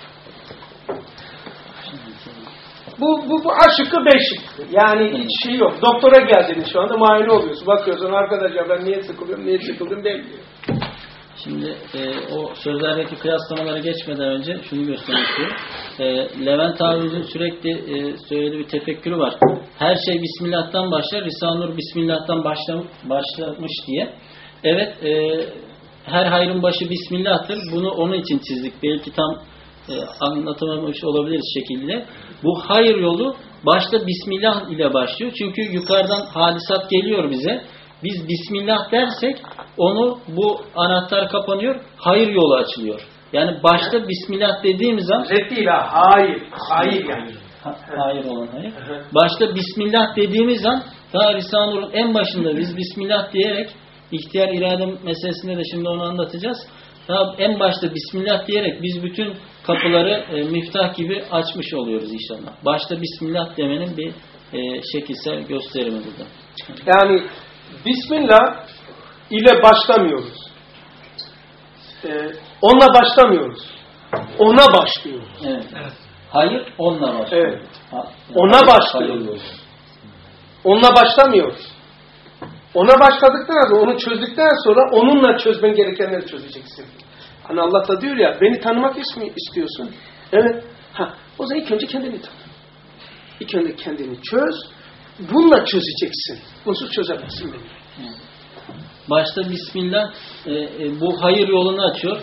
Bu aşıkı beşik. Yani hiç şey yok. Doktora geldin şu anda muayene oluyorsun. Bakıyorsun arkadaşlar ben niye sıkıldım belli. Şimdi o sözlerdeki kıyaslamalara geçmeden önce şunu göstermek istiyorum. Levent abimizin sürekli söylediği bir tefekkürü var. Her şey Bismillah'tan başlar. Risale-i Nur Bismillah'tan başlamış diye. Evet, her hayrın başı Bismillah'tır. Bunu onun için çizdik. Belki tam anlatamamış olabiliriz şekilde. Bu hayır yolu başta Bismillah ile başlıyor. Çünkü yukarıdan hadisat geliyor bize. Biz Bismillah dersek onu bu anahtar kapanıyor. Hayır yolu açılıyor. Yani başta Bismillah dediğimiz an değil ha. Hayır yani. Hayır olan hayır. Başta Bismillah dediğimiz an daha Risale-i Nur'un en başında biz Bismillah diyerek ihtiyar irade meselesinde de şimdi onu anlatacağız. Daha en başta Bismillah diyerek biz bütün kapıları miftah gibi açmış oluyoruz inşallah. Başta Bismillah demenin bir şekilsel gösterimi burada. Yani Bismillah ile başlamıyoruz. Onunla başlamıyoruz. Ona başlıyoruz. Evet. Hayır, onunla başlıyoruz. Evet. Ona başlıyoruz. Onunla başlamıyoruz. Ona başladıktan sonra, onu çözdükten sonra onunla çözmen gerekenleri çözeceksin. Hani Allah da diyor ya, beni tanımak istiyorsun. Evet. O zaman ilk önce kendini tanı. İlk önce kendini çöz. Bununla çözeceksin. Bunsuz çözemezsin beni. Başta Bismillah bu hayır yolunu açıyor.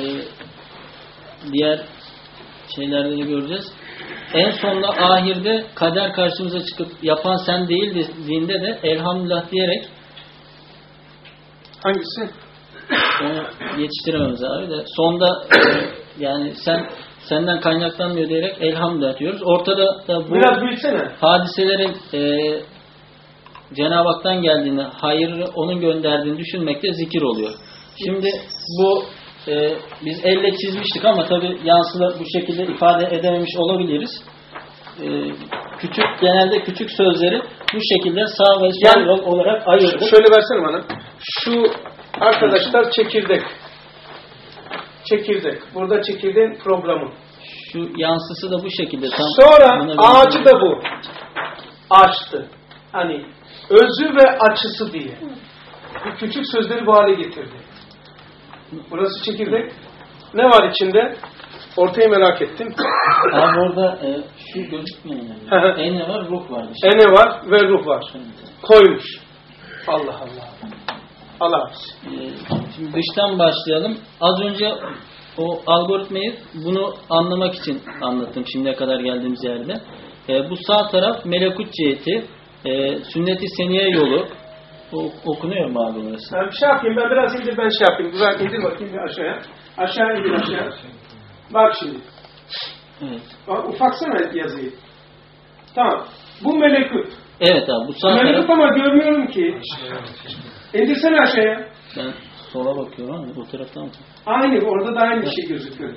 Diğer şeylerde de göreceğiz. En sonunda ahirde kader karşımıza çıkıp yapan sen değil dediğinde de elhamdülillah diyerek hangisi? Onu yetiştirememiz abi de sonda yani senden kaynaklanmıyor diyerek elhamdülillah diyoruz. Ortada da bu biraz büyütsene. Hadiselerin Cenab-ı Hak'tan geldiğini, hayırı onun gönderdiğini düşünmekte zikir oluyor. Şimdi bu biz elle çizmiştik ama tabi yansıda bu şekilde ifade edememiş olabiliriz. Genelde küçük sözleri bu şekilde sağ ve sol yol olarak ayırdık. Şöyle versene bana. Şu arkadaşlar çekirdek. Çekirdek. Burada çekirdeğin programı. Şu yansısı da bu şekilde. Sonra ağacı da bu. Açtı. Hani özü ve açısı diye. Bu küçük sözleri bu hale getirdi. Burası çekirdek. Ne var içinde? Ortayı merak ettim. Abi orada şu gözükmüyor yani. Ene var, ruh var. İşte. Ene var ve ruh var. Koymuş. Allah Allah. Allah. Şimdi dıştan başlayalım. Az önce o algoritmayı bunu anlamak için anlattım şimdiye kadar geldiğimiz yerde. Bu sağ taraf melekut ciheti, sünnet-i seniye yolu. Okunuyor mu abi burası? Ben bir şey yapayım. Ben biraz indir, ben şey yapayım. Güzel indir bakayım bir aşağıya. Aşağı indir aşağı. Bak şimdi. Evet. Bak, ufaksana yazıyı. Tamam. Bu melekut. Evet abi bu sağ taraf. Melekut ama görmüyorum ki. İndirsene aşağıya. Ben sola bakıyorum ama o taraftan mı? Aynı. Orada da aynı şey gözüküyor.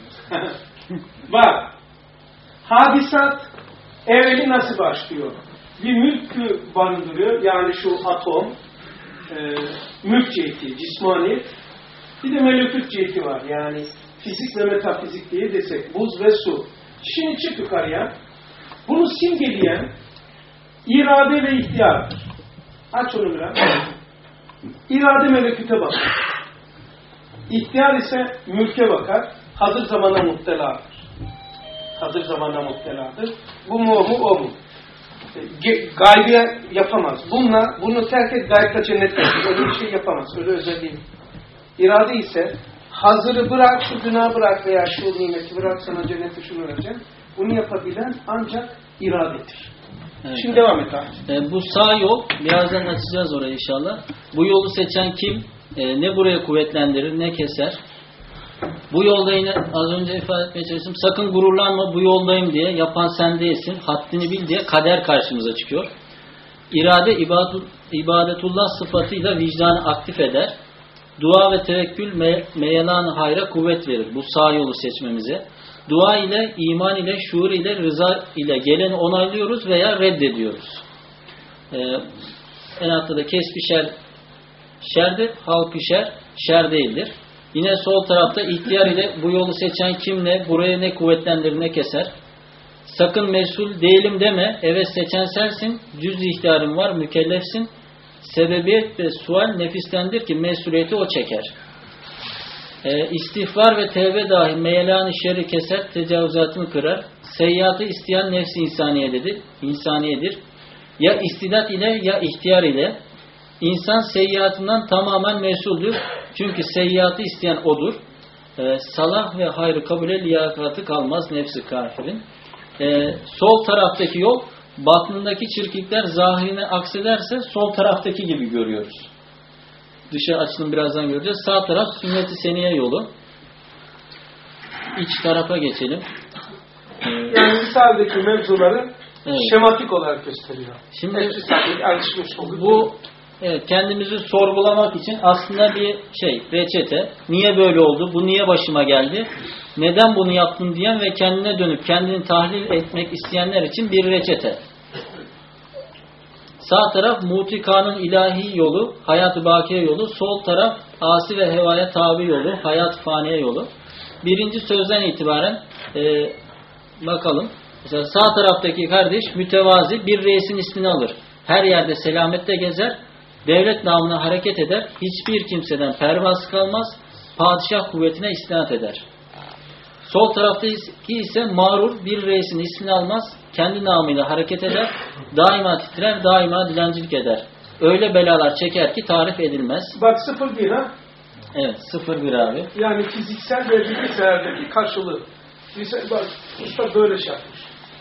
Bak. Hadisat evveli nasıl başlıyor? Bir mülkü barındırıyor. Yani şu atom, mülk ciheti, cismani. Bir de melekut ciheti var. Yani fizik ve metafizik diye desek. Buz ve su. Şimdi çık yukarıya. Bunu simgeleyen irade ve ihtiyardır. Aç onu biraz. İrade melekute bakar. İhtiyar ise mülke bakar. Hazır zamana muhteladır. Hazır zamana muhteladır. Bu mu o mu o mu? Gaybiye yapamaz. Bunu terk et, gayipte cennette. Öyle bir şey yapamaz. Öyle özelliği. İrade ise hazırı bırak, şu günah bırak veya şu nimeti bırak, sana cennete şunu vereceğim. Bunu yapabilen ancak iradedir. Evet. Şimdi devam et abi. Bu sağ yol, birazdan açacağız orayı inşallah. Bu yolu seçen kim? Ne buraya kuvvetlendirir, ne keser? Bu yolda yine az önce ifade etmeye çalıştım. Sakın gururlanma, bu yoldayım diye. Yapan sen değilsin. Haddini bil diye kader karşımıza çıkıyor. İrade ibadetullah sıfatıyla vicdanı aktif eder. Dua ve tevekkül meyelan-ı hayra kuvvet verir. Bu sağ yolu seçmemize. Dua ile, iman ile, şuur ile, rıza ile geleni onaylıyoruz veya reddediyoruz. En altta da kesbi şer şerdir, halkı şer değildir. Yine sol tarafta ihtiyar ile bu yolu seçen kimle, buraya ne kuvvetlendirir ne keser. Sakın mesul değilim deme, evet seçen sensin, cüz ihtiyarın var, mükellefsin. Sebebiyet ve sual nefistendir ki mesuliyeti o çeker. İstiğfar ve tevbe dahi meyelan-ı şerri keser, tecavüzatını kırar. Seyyiatı isteyen nefsi insaniyedir. Ya istidat ile ya ihtiyar ile. İnsan seyyiatından tamamen mesuldür. Çünkü seyyiatı isteyen odur. Salah ve hayrı kabule liyakatı kalmaz nefsi kafirin. Sol taraftaki yol, batnındaki çirklikler zahirine aksederse sol taraftaki gibi görüyoruz. Dışa açılım birazdan göreceğiz. Sağ taraf sünnet-i seniye yolu. İç tarafa geçelim. Yani Risale'deki mevzuları şematik olarak gösteriyor. Şimdi alışmış olduk. Bu kendimizi sorgulamak için aslında bir reçete. Niye böyle oldu? Bu niye başıma geldi? Neden bunu yaptım diyen ve kendine dönüp kendini tahlil etmek isteyenler için bir reçete. Sağ taraf mutikanın ilahi yolu, hayat-ı bakiye yolu. Sol taraf asi ve hevaya tabi yolu, hayat-ı faniye yolu. Birinci sözden itibaren bakalım. Mesela sağ taraftaki kardeş mütevazi bir reisin ismini alır. Her yerde selamette gezer. Devlet namına hareket eder. Hiçbir kimseden pervası kalmaz. Padişah kuvvetine istinat eder. Sol taraftaki ise mağrur bir reisin ismini almaz. Kendi namıyla hareket eder. Daima titrer, daima dilencilik eder. Öyle belalar çeker ki tarif edilmez. Bak 0-1 ha? Evet 0-1 abi. Yani fiziksel ve bilgisayardaki karşılığı. Bak usta böyle şey yapmış.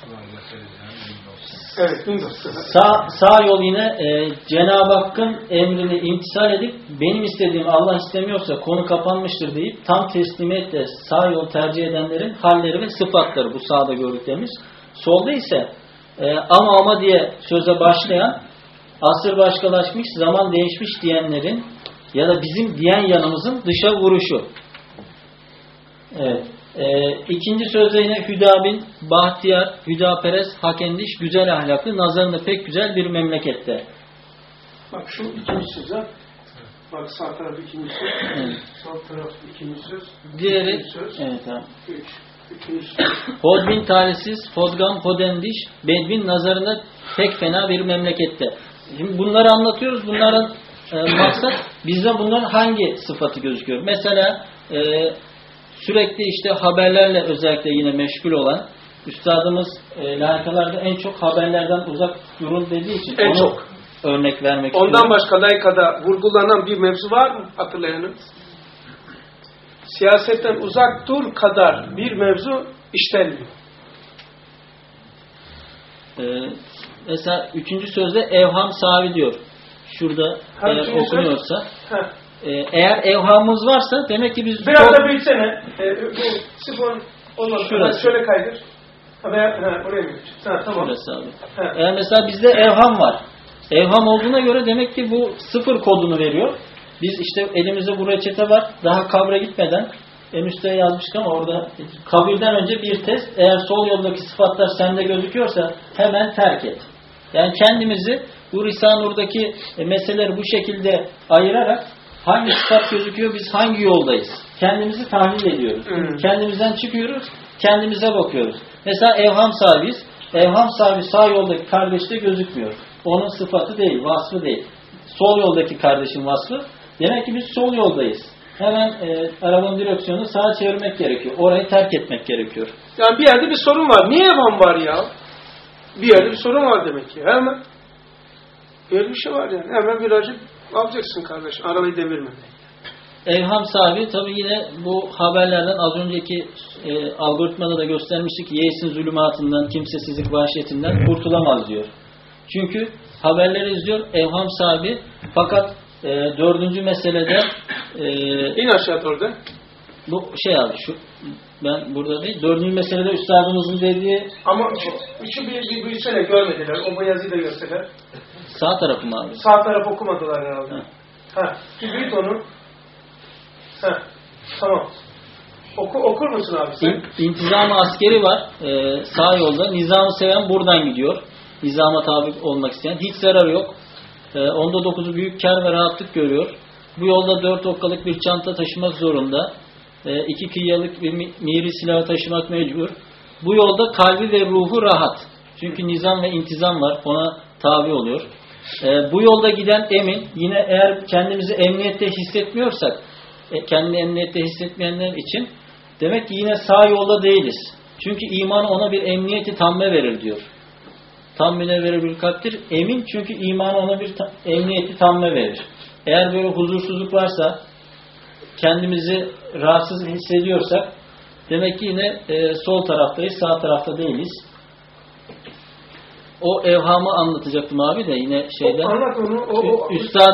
Evet, sağ yol yine Cenab-ı Hakk'ın emrini imtisal edip benim istediğim Allah istemiyorsa konu kapanmıştır deyip tam teslimiyetle sağ yol tercih edenlerin halleri ve sıfatları bu sağda gördüklerimiz. Solda ise ama diye söze başlayan asır başkalaşmış, zaman değişmiş diyenlerin ya da bizim diyen yanımızın dışa vuruşu. Evet. İkinci sözde yine Hüdabin, bahtiyar, hüdaperest, hakendiş, güzel ahlaklı, nazarında pek güzel bir memlekette. Bak şu ikinci söze Bak sağ taraf ikinci söz. Evet. Sol taraf ikinci söz. Diğeri, İkinci söz. evet abi. Üçüncü söz. Hodbin talihsiz, Hodgam, Hodendiş, Bedvin nazarında pek fena bir memlekette. Şimdi bunları anlatıyoruz. Bunların maksat bizde bunların hangi sıfatı gözüküyor? Mesela sürekli işte haberlerle özellikle yine meşgul olan üstadımız layıkalarda en çok haberlerden uzak durun dediği için En onu çok örnek vermek ondan istiyorum. başka layıkada vurgulanan bir mevzu var mı hatırlayanın? Siyasetten uzak dur kadar bir mevzu işlenmiyor. Mesela 3. sözde evham sahibi diyor. Şurada eğer okunuyorsa. Eğer evhamımız varsa demek ki biz... Biraz da büyütsene. Bu sifon olmadı. Şurası. Şöyle kaydır. Oraya büyüt. Tamam. Şurası abi. Eğer mesela bizde evham var. Evham olduğuna göre demek ki bu 0 kodunu veriyor. Biz işte elimizde bu reçete var. Daha kabre gitmeden en üstte yazmıştık ama orada kabirden önce bir test. Eğer sol yoldaki sıfatlar sende gözüküyorsa hemen terk et. Yani kendimizi bu Risale-i Nur'daki meseleleri bu şekilde ayırarak hangi sıfat gözüküyor, biz hangi yoldayız? Kendimizi tahlil ediyoruz. Kendimizden çıkıyoruz, kendimize bakıyoruz. Mesela evham sahibiyiz. Evham sahibi sağ yoldaki kardeşte gözükmüyor. Onun sıfatı değil, vasfı değil. Sol yoldaki kardeşin vasfı. Demek ki biz sol yoldayız. Hemen arabanın direksiyonunu sağa çevirmek gerekiyor. Orayı terk etmek gerekiyor. Yani bir yerde bir sorun var. Niye evham var ya? Bir yerde bir sorun var demek ki. Hemen. Böyle bir şey var yani. Hemen virajı alacaksın kardeş. Arabayı devirme. Evham sahibi tabi yine bu haberlerden az önceki algoritmada da göstermiştik. Yeis'in zulümatından, kimsesizlik vahşetinden kurtulamaz diyor. Çünkü haberleri izliyor evham sahibi fakat 4. meselede İn aşağı orada. bu şey abi şu ben burada değil. 4. meselede üstadımızın dediği ama şu bir büyüsene görmediler. O yazıyı da görseler. sağ tarafı mı abi? Sağ taraf okumadılar herhalde. Bir büyüt onu. Tamam. Okur musun abi sen? İntizam-ı askeri var. Sağ yolda. Nizam-ı seven buradan gidiyor. Nizama tabi olmak isteyen. Hiç zararı yok. Onda 9'u büyük kar ve rahatlık görüyor. Bu yolda 4 okkalık bir çanta taşımak zorunda. 2 kıyyalık bir miri silahı taşımak mecbur. Bu yolda kalbi ve ruhu rahat. Çünkü nizam ve intizam var. Ona tabi oluyor. Bu yolda giden emin. Yine eğer kendimizi emniyette hissetmiyorsak, kendini emniyette hissetmeyenler için demek ki yine sağ yolda değiliz. Çünkü iman ona bir emniyeti tamme verir diyor. Tam münevvere bir kalptir. Emin çünkü iman ona bir emniyeti tamme verir. Eğer böyle huzursuzluk varsa, kendimizi rahatsız hissediyorsak demek ki yine sol taraftayız, sağ tarafta değiliz. O evhamı anlatacaktım abi de yine şeyden. Anlat onu.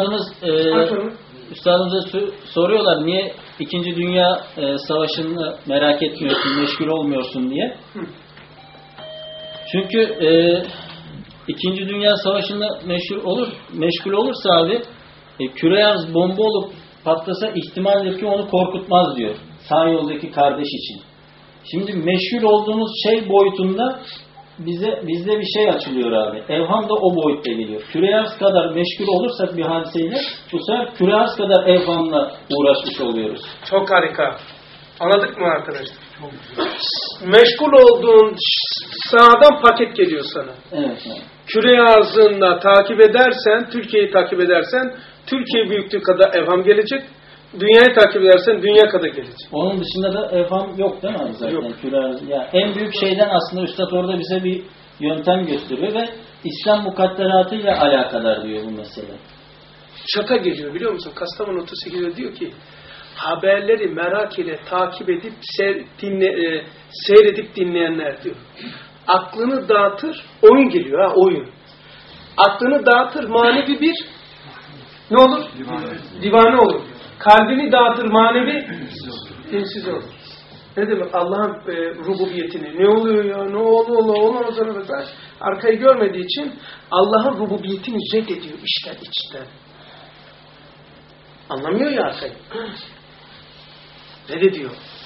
Üstadımıza soruyorlar niye 2. Dünya Savaşı'nı merak etmiyorsun, meşgul olmuyorsun diye. Çünkü 2. Dünya Savaşı'nda meşgul olursa abi küre arz bomba olup patlasa ihtimaldir ki onu korkutmaz diyor. Sağ yoldaki kardeş için. Şimdi meşgul olduğumuz şey boyutunda bizde bir şey açılıyor abi. Evham da o boyutta geliyor. Küre arz kadar meşgul olursak bir hadiseyle bu sefer küre arz kadar evhamla uğraşmış oluyoruz. Çok harika. Anladık mı arkadaşlar? Meşgul olduğun sağdan paket geliyor sana. Evet. Küre arzında takip edersen, Türkiye'yi takip edersen, Türkiye büyüklüğü kadar evham gelecek. Dünyayı takip edersen dünya kadar gelecek. Onun dışında da evham yok değil mi abi zaten? Yok. Yani en büyük şeyden aslında Üstad orada bize bir yöntem gösteriyor ve İslam mukadderatıyla alakadar diyor bu mesele. Şaka geliyor biliyor musun? Kastamonu 38'de diyor ki haberleri merak ile takip edip seyredip dinleyenler diyor. Aklını dağıtır, oyun geliyor oyun. Aklını dağıtır manevi bir ne olur? Divane olur. Kalbini dağıtır manevi dinsiz olur. Ne demek? Allah'ın rububiyetini. Ne oluyor ya? Ne oluyor? Arkayı görmediği için Allah'ın rububiyetini reddediyor içten. Anlamıyor ya arkayı. Reddediyor.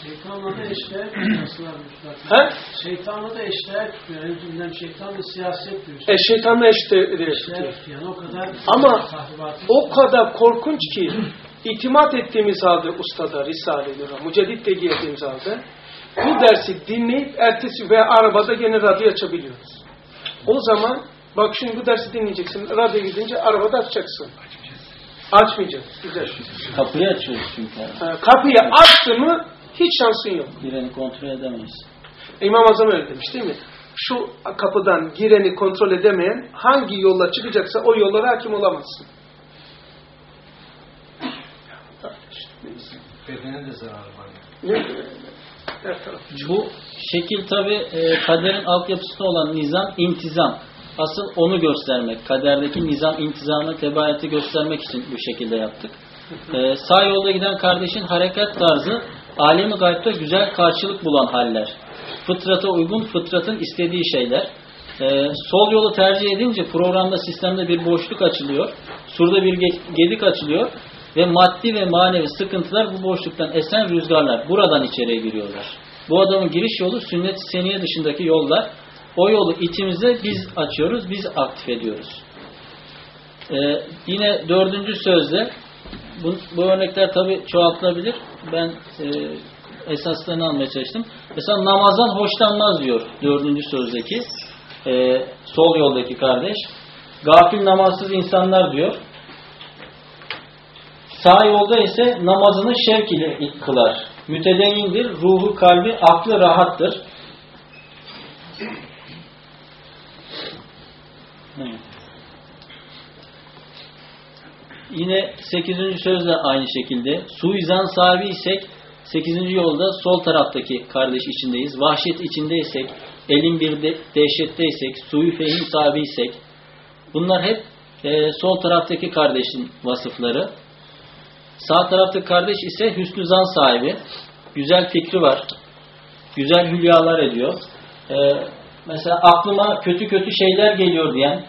Şeytanla da eşdeğer tutmasılar. Şeytanla da eşdeğer tutuyor. En azından şeytanla siyaset diyor. Şeytanla eşdeğer tutuyor. Yani o kadar ama o kadar korkunç ki itimat ettiğimiz halde ustada, Risale-i Müceddit de girdiğimiz halde bu dersi dinleyip ertesi veya arabada gene radyo açabiliyoruz. O zaman bak şimdi bu dersi dinleyeceksin. Radyo gidince arabada açacaksın. Açmayacağız. Güzel. Kapıyı açıyoruz çünkü. Kapıyı açtı mı hiç şansın yok. Gireni kontrol edemeyiz. İmam Azam öyle demiş değil mi? Şu kapıdan gireni kontrol edemeyen hangi yolla çıkacaksa o yollara hakim olamazsın. Bedene de zararı var. Bu şekil tabi kaderin altyapısında olan nizam, intizam. Asıl onu göstermek. Kaderdeki nizam, intizamı, tebaiyeti göstermek için bu şekilde yaptık. Sağ yolda giden kardeşin harekat tarzı alemi gaybta güzel karşılık bulan haller. Fıtrata uygun, fıtratın istediği şeyler. Sol yolu tercih edince programda, sistemde bir boşluk açılıyor. Surda bir gedik açılıyor. Ve maddi ve manevi sıkıntılar bu boşluktan esen rüzgarlar. Buradan içeriye giriyorlar. Bu adamın giriş yolu sünnet-i seniye dışındaki yollar. O yolu içimizde biz açıyoruz, biz aktif ediyoruz. Yine 4. sözde bu örnekler tabi çoğaltılabilir. Ben esaslarını almaya çalıştım. Mesela namazdan hoşlanmaz diyor 4. sözdeki sol yoldaki kardeş. Gafil namazsız insanlar diyor. Sağ yolda ise namazını şevk ile kılar. Mütedeyindir, ruhu, kalbi, aklı rahattır. Evet. Yine 8. sözle aynı şekilde. Suizan sahibi isek 8. yolda sol taraftaki kardeş içindeyiz. Vahşet içindeysek, elin bir dehşetteysek, suyu fehim sahibi isek, bunlar hep sol taraftaki kardeşin vasıfları. Sağ taraftaki kardeş ise hüsnü zan sahibi. Güzel fikri var. Güzel hülyalar ediyor. Mesela aklıma kötü şeyler geliyor diyen,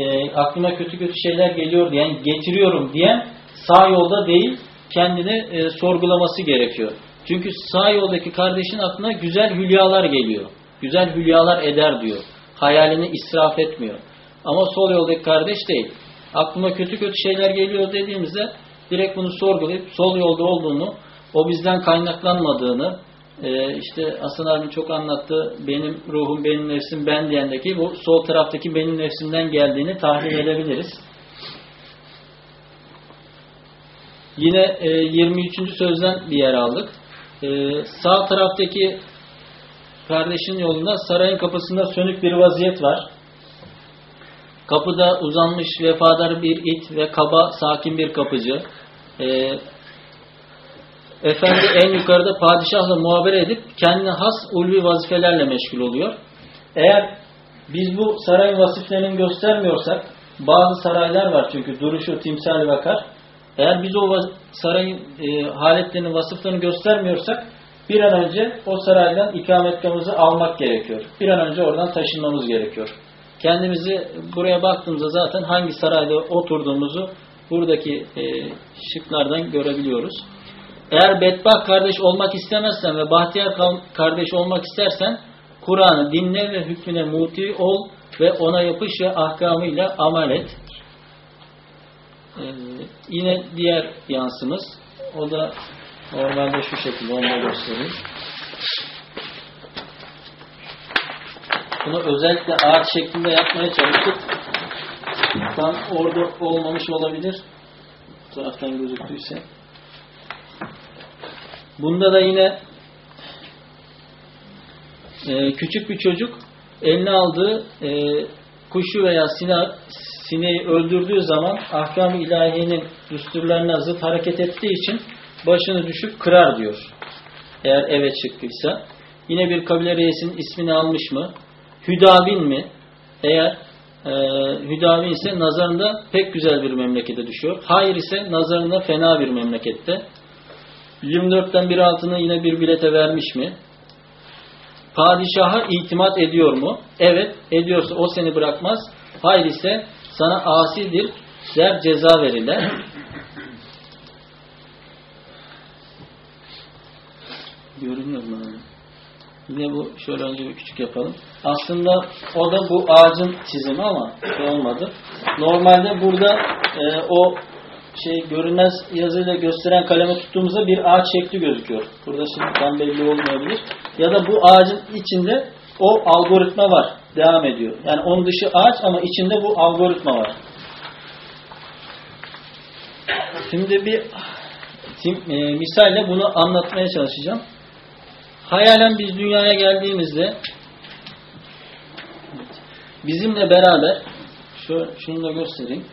getiriyorum diyen sağ yolda değil, kendini sorgulaması gerekiyor. Çünkü sağ yoldaki kardeşin aklına güzel hülyalar geliyor. Güzel hülyalar eder diyor. Hayalini israf etmiyor. Ama sol yoldaki kardeş değil. Aklıma kötü şeyler geliyor dediğimizde direkt bunu sorgulayıp sol yolda olduğunu, o bizden kaynaklanmadığını, işte Hasan abinin çok anlattığı benim ruhum, benim nefsim, ben diyendeki bu sol taraftaki benim nefsimden geldiğini tahlil edebiliriz. Yine 23. sözden bir yer aldık. Sağ taraftaki kardeşin yolunda sarayın kapısında sönük bir vaziyet var. Kapıda uzanmış vefadar bir it ve kaba sakin bir kapıcı. Efendi en yukarıda padişahla muhabere edip kendine has ulvi vazifelerle meşgul oluyor. Eğer biz bu sarayın vasıflarını göstermiyorsak, bazı saraylar var çünkü duruşu timsali vakar. Eğer biz o sarayın haletlerini, vasıflarını göstermiyorsak bir an önce o saraydan ikametgahımızı almak gerekiyor. Bir an önce oradan taşınmamız gerekiyor. Kendimizi buraya baktığımızda zaten hangi sarayda oturduğumuzu buradaki şıklardan görebiliyoruz. Eğer bedbaht kardeş olmak istemezsen ve bahtiyar kardeş olmak istersen Kur'an'ı dinle ve hükmüne muti ol ve ona yapış ve ahkamıyla amel et. Yine diğer yansımız, o da normalde şu şekilde, onu da göstereyim. Bunu özellikle ağaç şeklinde yapmaya çalıştık. Tam orada olmamış olabilir. Bu taraftan gözüktüyse. Bunda da yine küçük bir çocuk eline aldığı kuşu veya sineği öldürdüğü zaman ahkam-ı ilahiyenin düsturlarına zıt hareket ettiği için başını düşüp kırar diyor. Eğer evet şıkkıysa. Yine bir kabile reisinin ismini almış mı? Hüdavin mi? Eğer Hüdavin ise nazarında pek güzel bir memlekete düşüyor. Hayır ise nazarında fena bir memlekette. 24'ten bir altını yine bir bilete vermiş mi? Padişaha itimat ediyor mu? Evet, ediyorsa o seni bırakmaz. Hayır ise sana asidir der, ceza verirler. Görünüyor mu abi? Yine bu şöyle önce bir küçük yapalım. Aslında o da bu ağacın çizimi ama olmadı. Normalde burada o görünmez yazıyla gösteren kaleme tuttuğumuzda bir ağaç şekli gözüküyor. Burada şimdi tam belli olmayabilir. Ya da bu ağacın içinde o algoritma var. Devam ediyor. Yani onun dışı ağaç ama içinde bu algoritma var. Şimdi bir misalle bunu anlatmaya çalışacağım. Hayalen biz dünyaya geldiğimizde bizimle beraber şunu da göstereyim.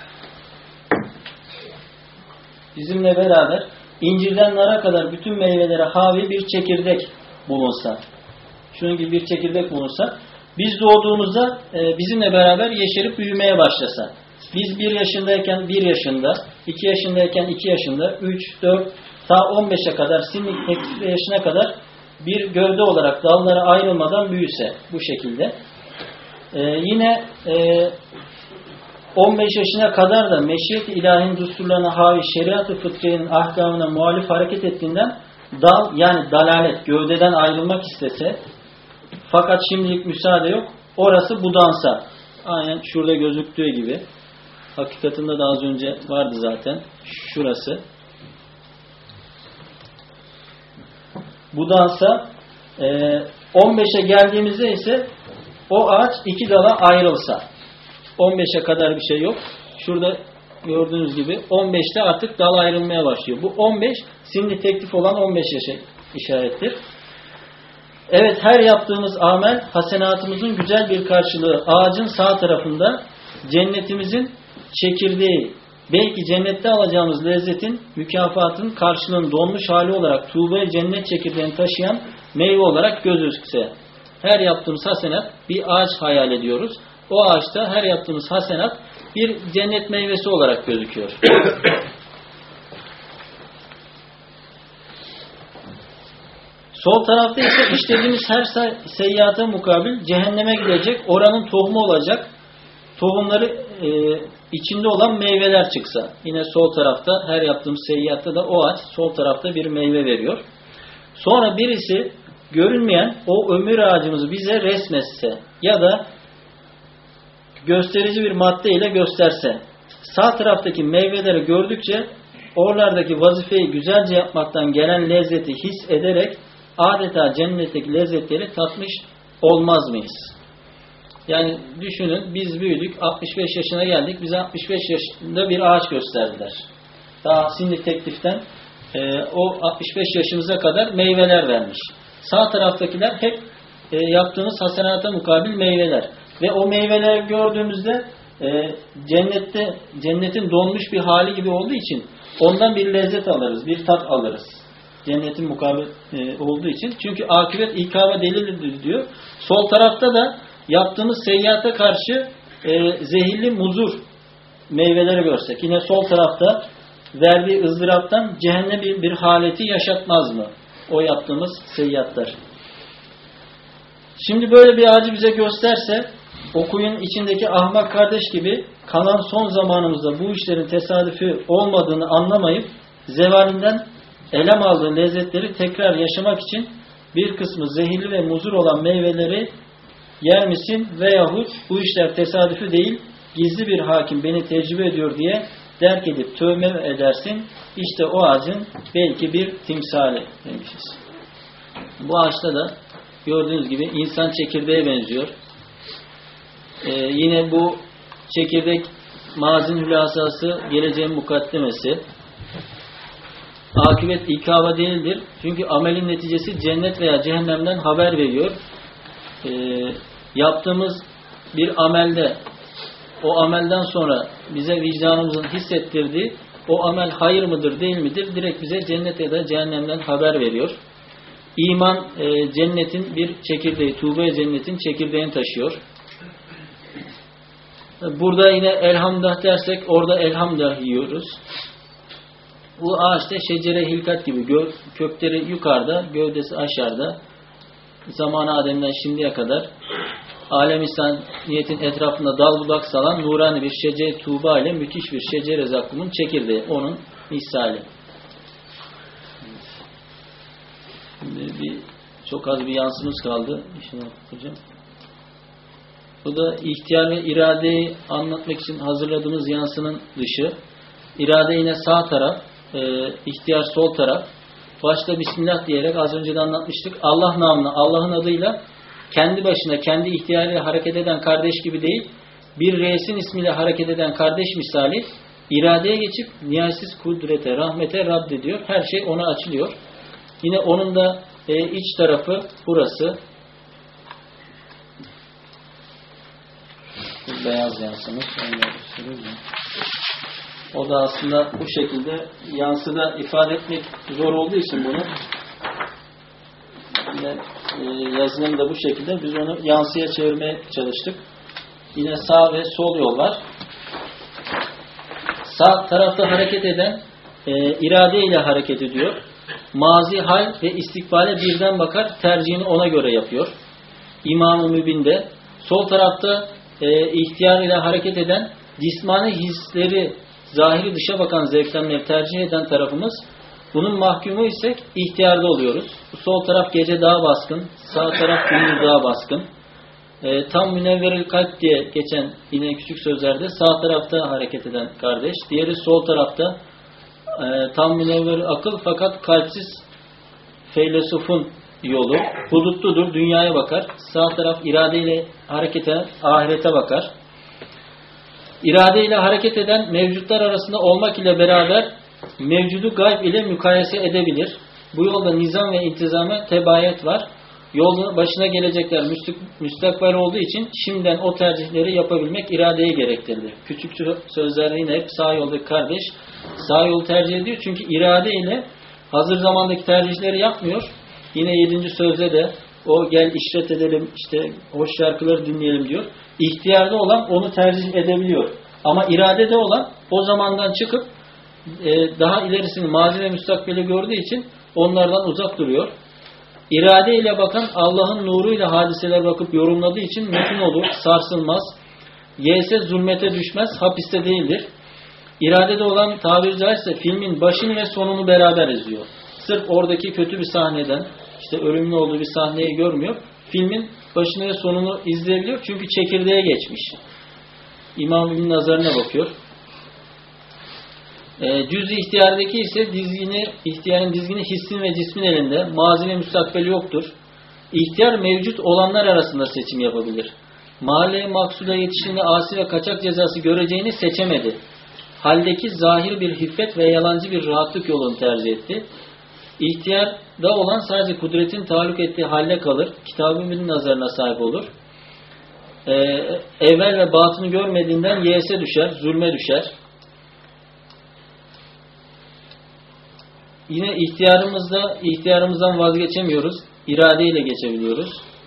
Bizimle beraber incirden nara kadar bütün meyvelere havi bir çekirdek bulunsa, şunun gibi bir çekirdek bulunsa, biz doğduğumuzda bizimle beraber yeşerip büyümeye başlasa, biz 1 yaşındayken 1 yaşında, 2 yaşındayken 2 yaşında, 3, 4, ta 15'e kadar, sinlik yaşına kadar bir gövde olarak dallara ayrılmadan büyüse bu şekilde. Yine 15 yaşına kadar da meşiyet-i ilahinin düsturlarına havi şeriat-ı fıtriyenin ahkamına muhalif hareket ettiğinden dal yani dalalet gövdeden ayrılmak istese fakat şimdilik müsaade yok. Orası budansa. Aynen şurada gözüktüğü gibi. Hakikatinde de az önce vardı zaten. Şurası. Budansa 15'e geldiğimizde ise o ağaç 2 dala ayrılsa. 15'e kadar bir şey yok. Şurada gördüğünüz gibi 15'te artık dal ayrılmaya başlıyor. Bu 15 şimdi teklif olan 15 yaşa işarettir. Evet, her yaptığımız amel hasenatımızın güzel bir karşılığı. Ağacın sağ tarafında cennetimizin çekirdeği, belki cennette alacağımız lezzetin, mükafatın karşılığının donmuş hali olarak tuğba-i cennet çekirdeğini taşıyan meyve olarak gözükse. Her yaptığımız hasenat bir ağaç hayal ediyoruz. O ağaçta her yaptığımız hasenat bir cennet meyvesi olarak gözüküyor. Sol tarafta ise işlediğimiz her seyyata mukabil cehenneme gidecek, oranın tohumu olacak, tohumları içinde olan meyveler çıksa. Yine sol tarafta her yaptığımız seyyatta da o ağaç sol tarafta bir meyve veriyor. Sonra birisi görünmeyen o ömür ağacımızı bize resmetse ya da gösterici bir madde ile gösterse, sağ taraftaki meyveleri gördükçe oralardaki vazifeyi güzelce yapmaktan gelen lezzeti his ederek adeta cennetteki lezzetleri tatmış olmaz mıyız? Yani düşünün, biz büyüdük, 65 yaşına geldik, bize 65 yaşında bir ağaç gösterdiler. Daha şimdi tekliften o 65 yaşımıza kadar meyveler vermiş. Sağ taraftakiler hep yaptığımız hasenata mukabil meyveler. Ve o meyveleri gördüğümüzde cennetin donmuş bir hali gibi olduğu için ondan bir lezzet alırız, bir tat alırız. Cennetin mukabil olduğu için. Çünkü akıbet ikame delildir diyor. Sol tarafta da yaptığımız seyyata karşı zehirli muzur meyveleri görsek. Yine sol tarafta verdiği ızdıraptan cehennem bir haleti yaşatmaz mı? O yaptığımız seyyatlar. Şimdi böyle bir ağacı bize gösterse, o kuyunun içindeki ahmak kardeş gibi kalan son zamanımızda bu işlerin tesadüfi olmadığını anlamayıp zevalinden elem aldığı lezzetleri tekrar yaşamak için bir kısmı zehirli ve muzur olan meyveleri yer misin veyahut bu işler tesadüfi değil gizli bir hakim beni tecrübe ediyor diye derk edip tövbe edersin. İşte o ağacın belki bir timsali demişiz. Bu ağaçta da gördüğünüz gibi insan çekirdeğe benziyor. Yine bu çekirdek mazin hülasası, geleceğin mukaddemesi. Akıbet ikaba değildir. Çünkü amelin neticesi cennet veya cehennemden haber veriyor. Yaptığımız bir amelde, o amelden sonra bize vicdanımızın hissettirdiği o amel hayır mıdır değil midir? Direkt bize cennet ya da cehennemden haber veriyor. İman cennetin bir çekirdeği, tuğba cennetin çekirdeğini taşıyor. Burada yine elhamdah dersek orada elhamdah yiyoruz. Bu ağaçta şecere hilkat gibi kökleri yukarıda, gövdesi aşağıda. Zamanı Adem'den şimdiye kadar alem İslamiyet'in etrafında dal budak salan nurani bir şecere tuğba ile müthiş bir şecere zakkumun çekirdeği. Onun misali. Şimdi çok az bir yansımız kaldı. İşini okuyacağım. Bu da ihtiyar ve iradeyi anlatmak için hazırladığımız yansının dışı. İrade yine sağ taraf, ihtiyar sol taraf. Başta Bismillah diyerek az önce de anlatmıştık. Allah namına, Allah'ın adıyla kendi başına, kendi ihtiyarıyla hareket eden kardeş gibi değil, bir reisin ismiyle hareket eden kardeş misali iradeye geçip nihayetsiz kudrete, rahmete raddediyor. Her şey ona açılıyor. Yine onun da iç tarafı burası. Bu beyaz yansımız. O da aslında bu şekilde yansıda ifade etmek zor olduğu için bunu yazılım da bu şekilde biz onu yansıya çevirmeye çalıştık. Yine sağ ve sol yol var. Sağ tarafta hareket eden irade ile hareket ediyor. Mazi, hal ve istikbale birden bakar, tercihini ona göre yapıyor. İmam-ı Mübin'de sol tarafta ihtiyar ile hareket eden cismani hisleri, zahiri dışa bakan zevklenmeleri tercih eden tarafımız. Bunun mahkumu isek ihtiyarda oluyoruz. Sol taraf gece daha baskın, sağ taraf gündüz daha baskın. Tam münevveril kalp diye geçen yine küçük sözlerde sağ tarafta hareket eden kardeş. Diğeri sol tarafta tam münevveril akıl fakat kalpsiz feylesufun yolu. Hudutludur, dünyaya bakar. Sağ taraf iradeyle hareket eden ahirete bakar. İradeyle hareket eden mevcutlar arasında olmak ile beraber mevcudu gayb ile mukayese edebilir. Bu yolda nizam ve intizame tebayet var. Yolun başına gelecekler müstakbel olduğu için şimdiden o tercihleri yapabilmek iradeyi gerektirir. Küçük sözlerde yine hep sağ yoldaki kardeş sağ yolu tercih ediyor. Çünkü irade ile hazır zamandaki tercihleri yapmıyor. Yine 7. sözde de o gel işret edelim, işte hoş şarkıları dinleyelim diyor. İhtiyarda olan onu tercih edebiliyor. Ama iradede olan o zamandan çıkıp daha ilerisini mazi ve müstakbeli gördüğü için onlardan uzak duruyor. İrade ile bakan Allah'ın nuruyla hadiselere bakıp yorumladığı için metin olur, sarsılmaz. Yese zulmete düşmez, hapiste değildir. İradede olan tabiri caizse filmin başını ve sonunu beraber izliyor. Sırf oradaki kötü bir sahneden, işte ölümlü olduğu bir sahneyi görmüyor. Filmin başını ve sonunu izleyebiliyor çünkü çekirdeğe geçmiş. İmam İbn nazarına bakıyor. Cüz-i ihtiyardaki ise ihtiyarın dizgini hissin ve cismin elinde. Mazi ve müstakbeli yoktur. İhtiyar mevcut olanlar arasında seçim yapabilir. Mahalle maksuda yetiştiğinde asi ve kaçak cezası göreceğini seçemedi. Haldeki zahir bir hiffet ve yalancı bir rahatlık yolunu tercih etti. İhtiyarda olan sadece kudretin tahallük ettiği halle kalır. Kitab-ı nazarına sahip olur. Evvel ve batını görmediğinden yese düşer, zulme düşer. Yine ihtiyarımızdan vazgeçemiyoruz. İradeyle geçebiliyoruz.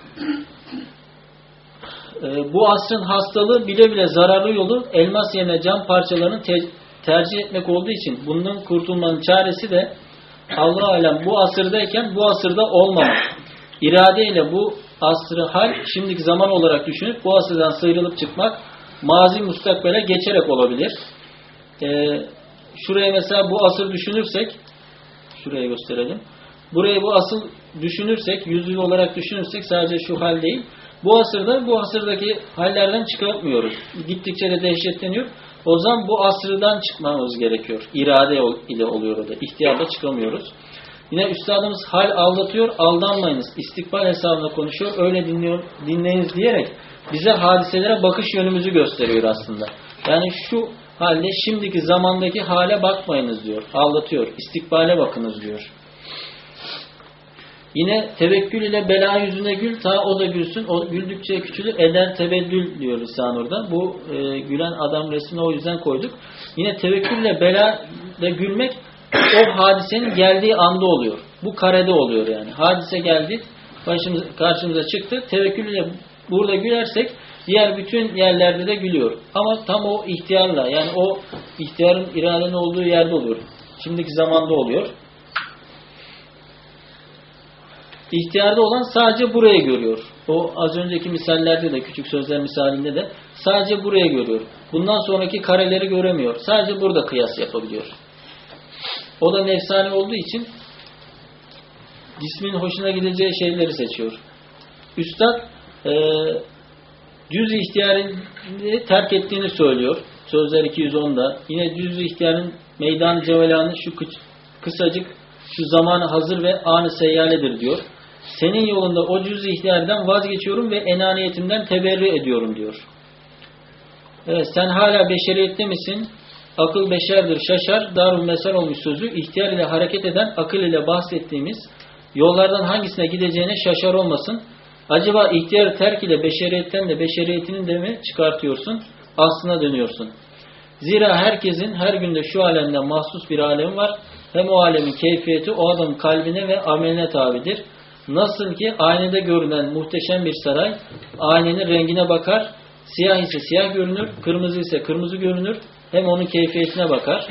Bu asrın hastalığı bile bile zararlı yolu elmas yerine cam parçalarını tercih etmek olduğu için bundan kurtulmanın çaresi de Allah alem bu asırdayken bu asırda olmamak. İradeyle bu asrı hal şimdiki zaman olarak düşünüp bu asırdan sıyrılıp çıkmak mazi müstakbele geçerek olabilir. Şuraya mesela bu asır düşünürsek şuraya gösterelim. Burayı bu asıl düşünürsek, yüzyıl olarak düşünürsek sadece şu hal değil. Bu asırdaki hallerden çıkartmıyoruz. Gittikçe de dehşetleniyor. O zaman bu asırdan çıkmamız gerekiyor. İrade ile oluyor o da. İhtiyarda çıkamıyoruz. Yine üstadımız hal aldatıyor, aldanmayınız. İstikbal hesabına konuşuyor, öyle dinleyiniz diyerek bize hadiselere bakış yönümüzü gösteriyor aslında. Yani şu halde şimdiki zamandaki hale bakmayınız diyor. Aldatıyor. İstikbale bakınız diyor. Yine tevekkül ile bela yüzüne gül ta o da gülsün. O güldükçe küçülür eder tebeddül diyor Lisanur'da. Bu gülen adam resmini o yüzden koyduk. Yine tevekkül ile bela ile gülmek o hadisenin geldiği anda oluyor. Bu karede oluyor yani. Hadise geldi, karşımıza çıktı. Tevekkül ile burada gülersek diğer bütün yerlerde de gülüyor. Ama tam o ihtiyarla yani o ihtiyarın iradenin olduğu yerde oluyor. Şimdiki zamanda oluyor. İhtiyarda olan sadece buraya görüyor. O az önceki misallerde de küçük sözler misalinde de sadece buraya görüyor. Bundan sonraki kareleri göremiyor. Sadece burada kıyas yapabiliyor. O da nefsani olduğu için cismin hoşuna gideceği şeyleri seçiyor. Üstad cüz-i ihtiyarını terk ettiğini söylüyor. Sözler 210'da. Yine cüz-i ihtiyarın meydan-ı cevelanı şu kısacık, şu zamanı hazır ve anı seyyaledir diyor. Senin yolunda o cüz-i ihtiyardan vazgeçiyorum ve enaniyetimden teberri ediyorum diyor. Evet, sen hala beşeriyette misin? Akıl beşerdir, şaşar, darul mesel olmuş sözü, ihtiyar ile hareket eden, akıl ile bahsettiğimiz yollardan hangisine gideceğine şaşar olmasın. Acaba ihtiyarı terk ile beşeriyetten de beşeriyetini de mi çıkartıyorsun? Aslına dönüyorsun. Zira herkesin her günde şu alemde mahsus bir alemi var. Hem o alemin keyfiyeti o adamın kalbine ve ameline tabidir. Nasıl ki aynada görünen muhteşem bir saray, aynenin rengine bakar, siyah ise siyah görünür, kırmızı ise kırmızı görünür, hem onun keyfiyetine bakar.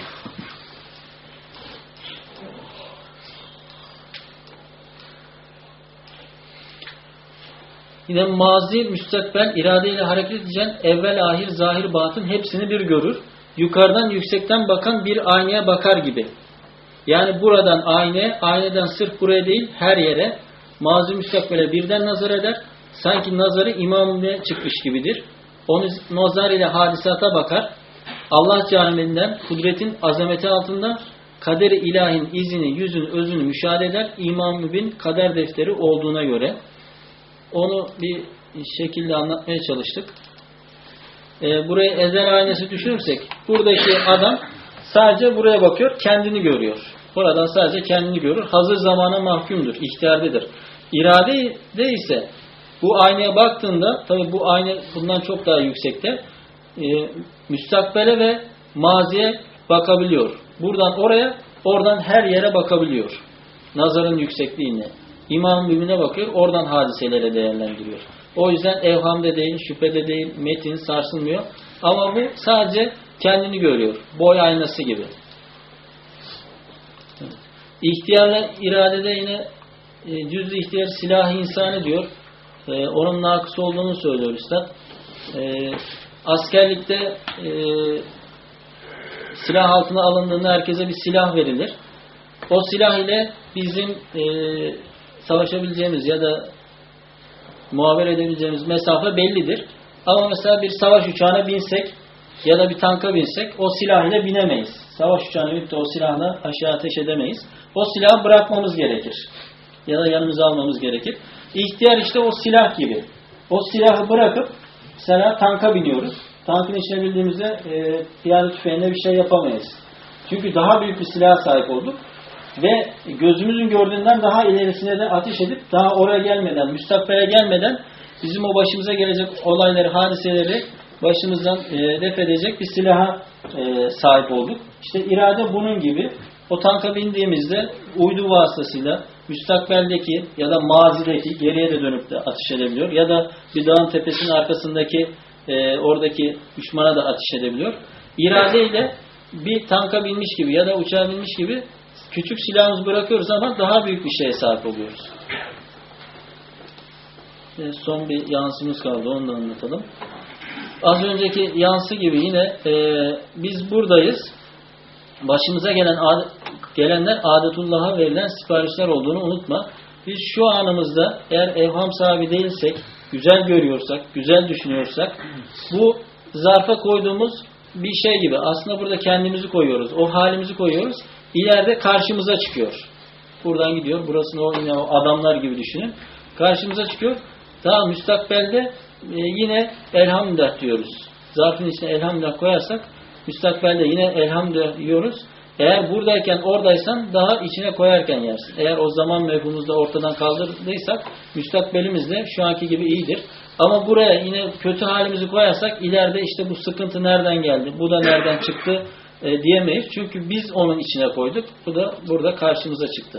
Yine mazi, müstakbel, iradeyle hareket edeceğin evvel, ahir, zahir, batın hepsini bir görür. Yukarıdan, yüksekten bakan bir aynaya bakar gibi. Yani buradan aynaya, aynadan sırf buraya değil her yere, mazi, müstakbele birden nazar eder. Sanki nazarı imamına çıkmış gibidir. Onu nazar ile hadisata bakar. Allah canibinden, kudretin azameti altında kader-i ilahin izini, yüzün, özünü müşahede eder. İmam Mübin kader defteri olduğuna göre. Onu bir şekilde anlatmaya çalıştık. Buraya ezel aynası düşünürsek, buradaki adam sadece buraya bakıyor, kendini görüyor. Buradan sadece kendini görür. Hazır zamana mahkumdur, ihtiyarlıdır. İrade de ise bu aynaya baktığında, tabi bu ayna bundan çok daha yüksekte, müstakbele ve maziye bakabiliyor. Buradan oraya, oradan her yere bakabiliyor. Nazarın yüksekliğine. İmam Mümin'e bakıyor, oradan hadiselere değerlendiriyor. O yüzden evhamda değil, şüphede değil, metin sarsılmıyor. Ama bu sadece kendini görüyor. Boy aynası gibi. İhtiyarla iradede yine cüz-i ihtiyar silah-ı insanı diyor. Onun nakıs olduğunu söylüyor Üstad. Askerlikte silah altına alındığında herkese bir silah verilir. O silah ile bizim savaşabileceğimiz ya da muhabere edebileceğimiz mesafe bellidir. Ama mesela bir savaş uçağına binsek ya da bir tanka binsek o silah ile binemeyiz. Savaş uçağına binip de o silahla aşağı ateş edemeyiz. O silahı bırakmamız gerekir. Ya da yanımıza almamız gerekir. İhtiyar işte o silah gibi. O silahı bırakıp mesela tanka biniyoruz. Tankın içine bindiğimizde piyade tüfeğine bir şey yapamayız. Çünkü daha büyük bir silaha sahip olduk. Ve gözümüzün gördüğünden daha ilerisine de ateş edip daha oraya gelmeden, müstakbele gelmeden bizim o başımıza gelecek olayları, hadiseleri başımızdan def edecek bir silaha sahip olduk. İşte irade bunun gibi. O tanka bindiğimizde uydu vasıtasıyla müstakbeldeki ya da mazideki geriye de dönüp de ateş edebiliyor. Ya da bir dağın tepesinin arkasındaki oradaki düşmana da ateş edebiliyor. İradeyle bir tanka binmiş gibi ya da uçağa binmiş gibi küçük silahımızı bırakıyoruz ama daha büyük bir şeye sahip oluyoruz. Son bir yansımız kaldı. Onu da anlatalım. Az önceki yansı gibi yine biz buradayız. Başımıza gelenler adetullah'a verilen siparişler olduğunu unutma. Biz şu anımızda eğer evham sahibi değilsek, güzel görüyorsak, güzel düşünüyorsak bu zarfa koyduğumuz bir şey gibi. Aslında burada kendimizi koyuyoruz. O halimizi koyuyoruz. İleride karşımıza çıkıyor. Buradan gidiyor. Burasını yine o adamlar gibi düşünün. Karşımıza çıkıyor. Daha müstakbelde yine elhamdülillah diyoruz. Zarfın içine elhamdülillah koyarsak müstakbelde yine elhamdülillah diyoruz. Eğer buradayken oradaysan daha içine koyarken yersin. Eğer o zaman mefhumumuzda ortadan kaldırdıysak müstakbelimiz de şu anki gibi iyidir. Ama buraya yine kötü halimizi koyarsak ileride işte bu sıkıntı nereden geldi, bu da nereden çıktı diyemeyiz. Çünkü biz onun içine koyduk. Bu da burada karşımıza çıktı.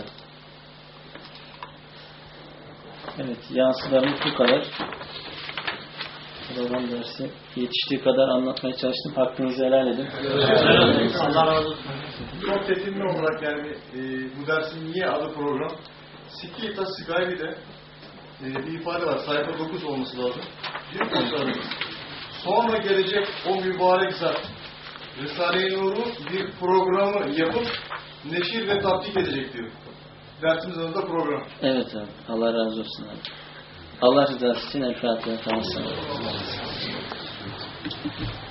Evet, yansılarımız bu kadar. Program dersi yetiştiği kadar anlatmaya çalıştım. Hakkınızı helal edin. Allah razı olsun. Çok tetimli olarak yani bu dersin niye adı program? Sikiyeta Sigayri'de bir ifade var. Sayfa 9 olması lazım. Diyor ki sonra gelecek o mübarek zat Risale-i Nur'u bir programı yapıp neşir ve tatbik edecek diyor. Dersimizin adı da program. Evet abi. Allah razı olsun abi. Allah rızası için El Fatiha. Tamam.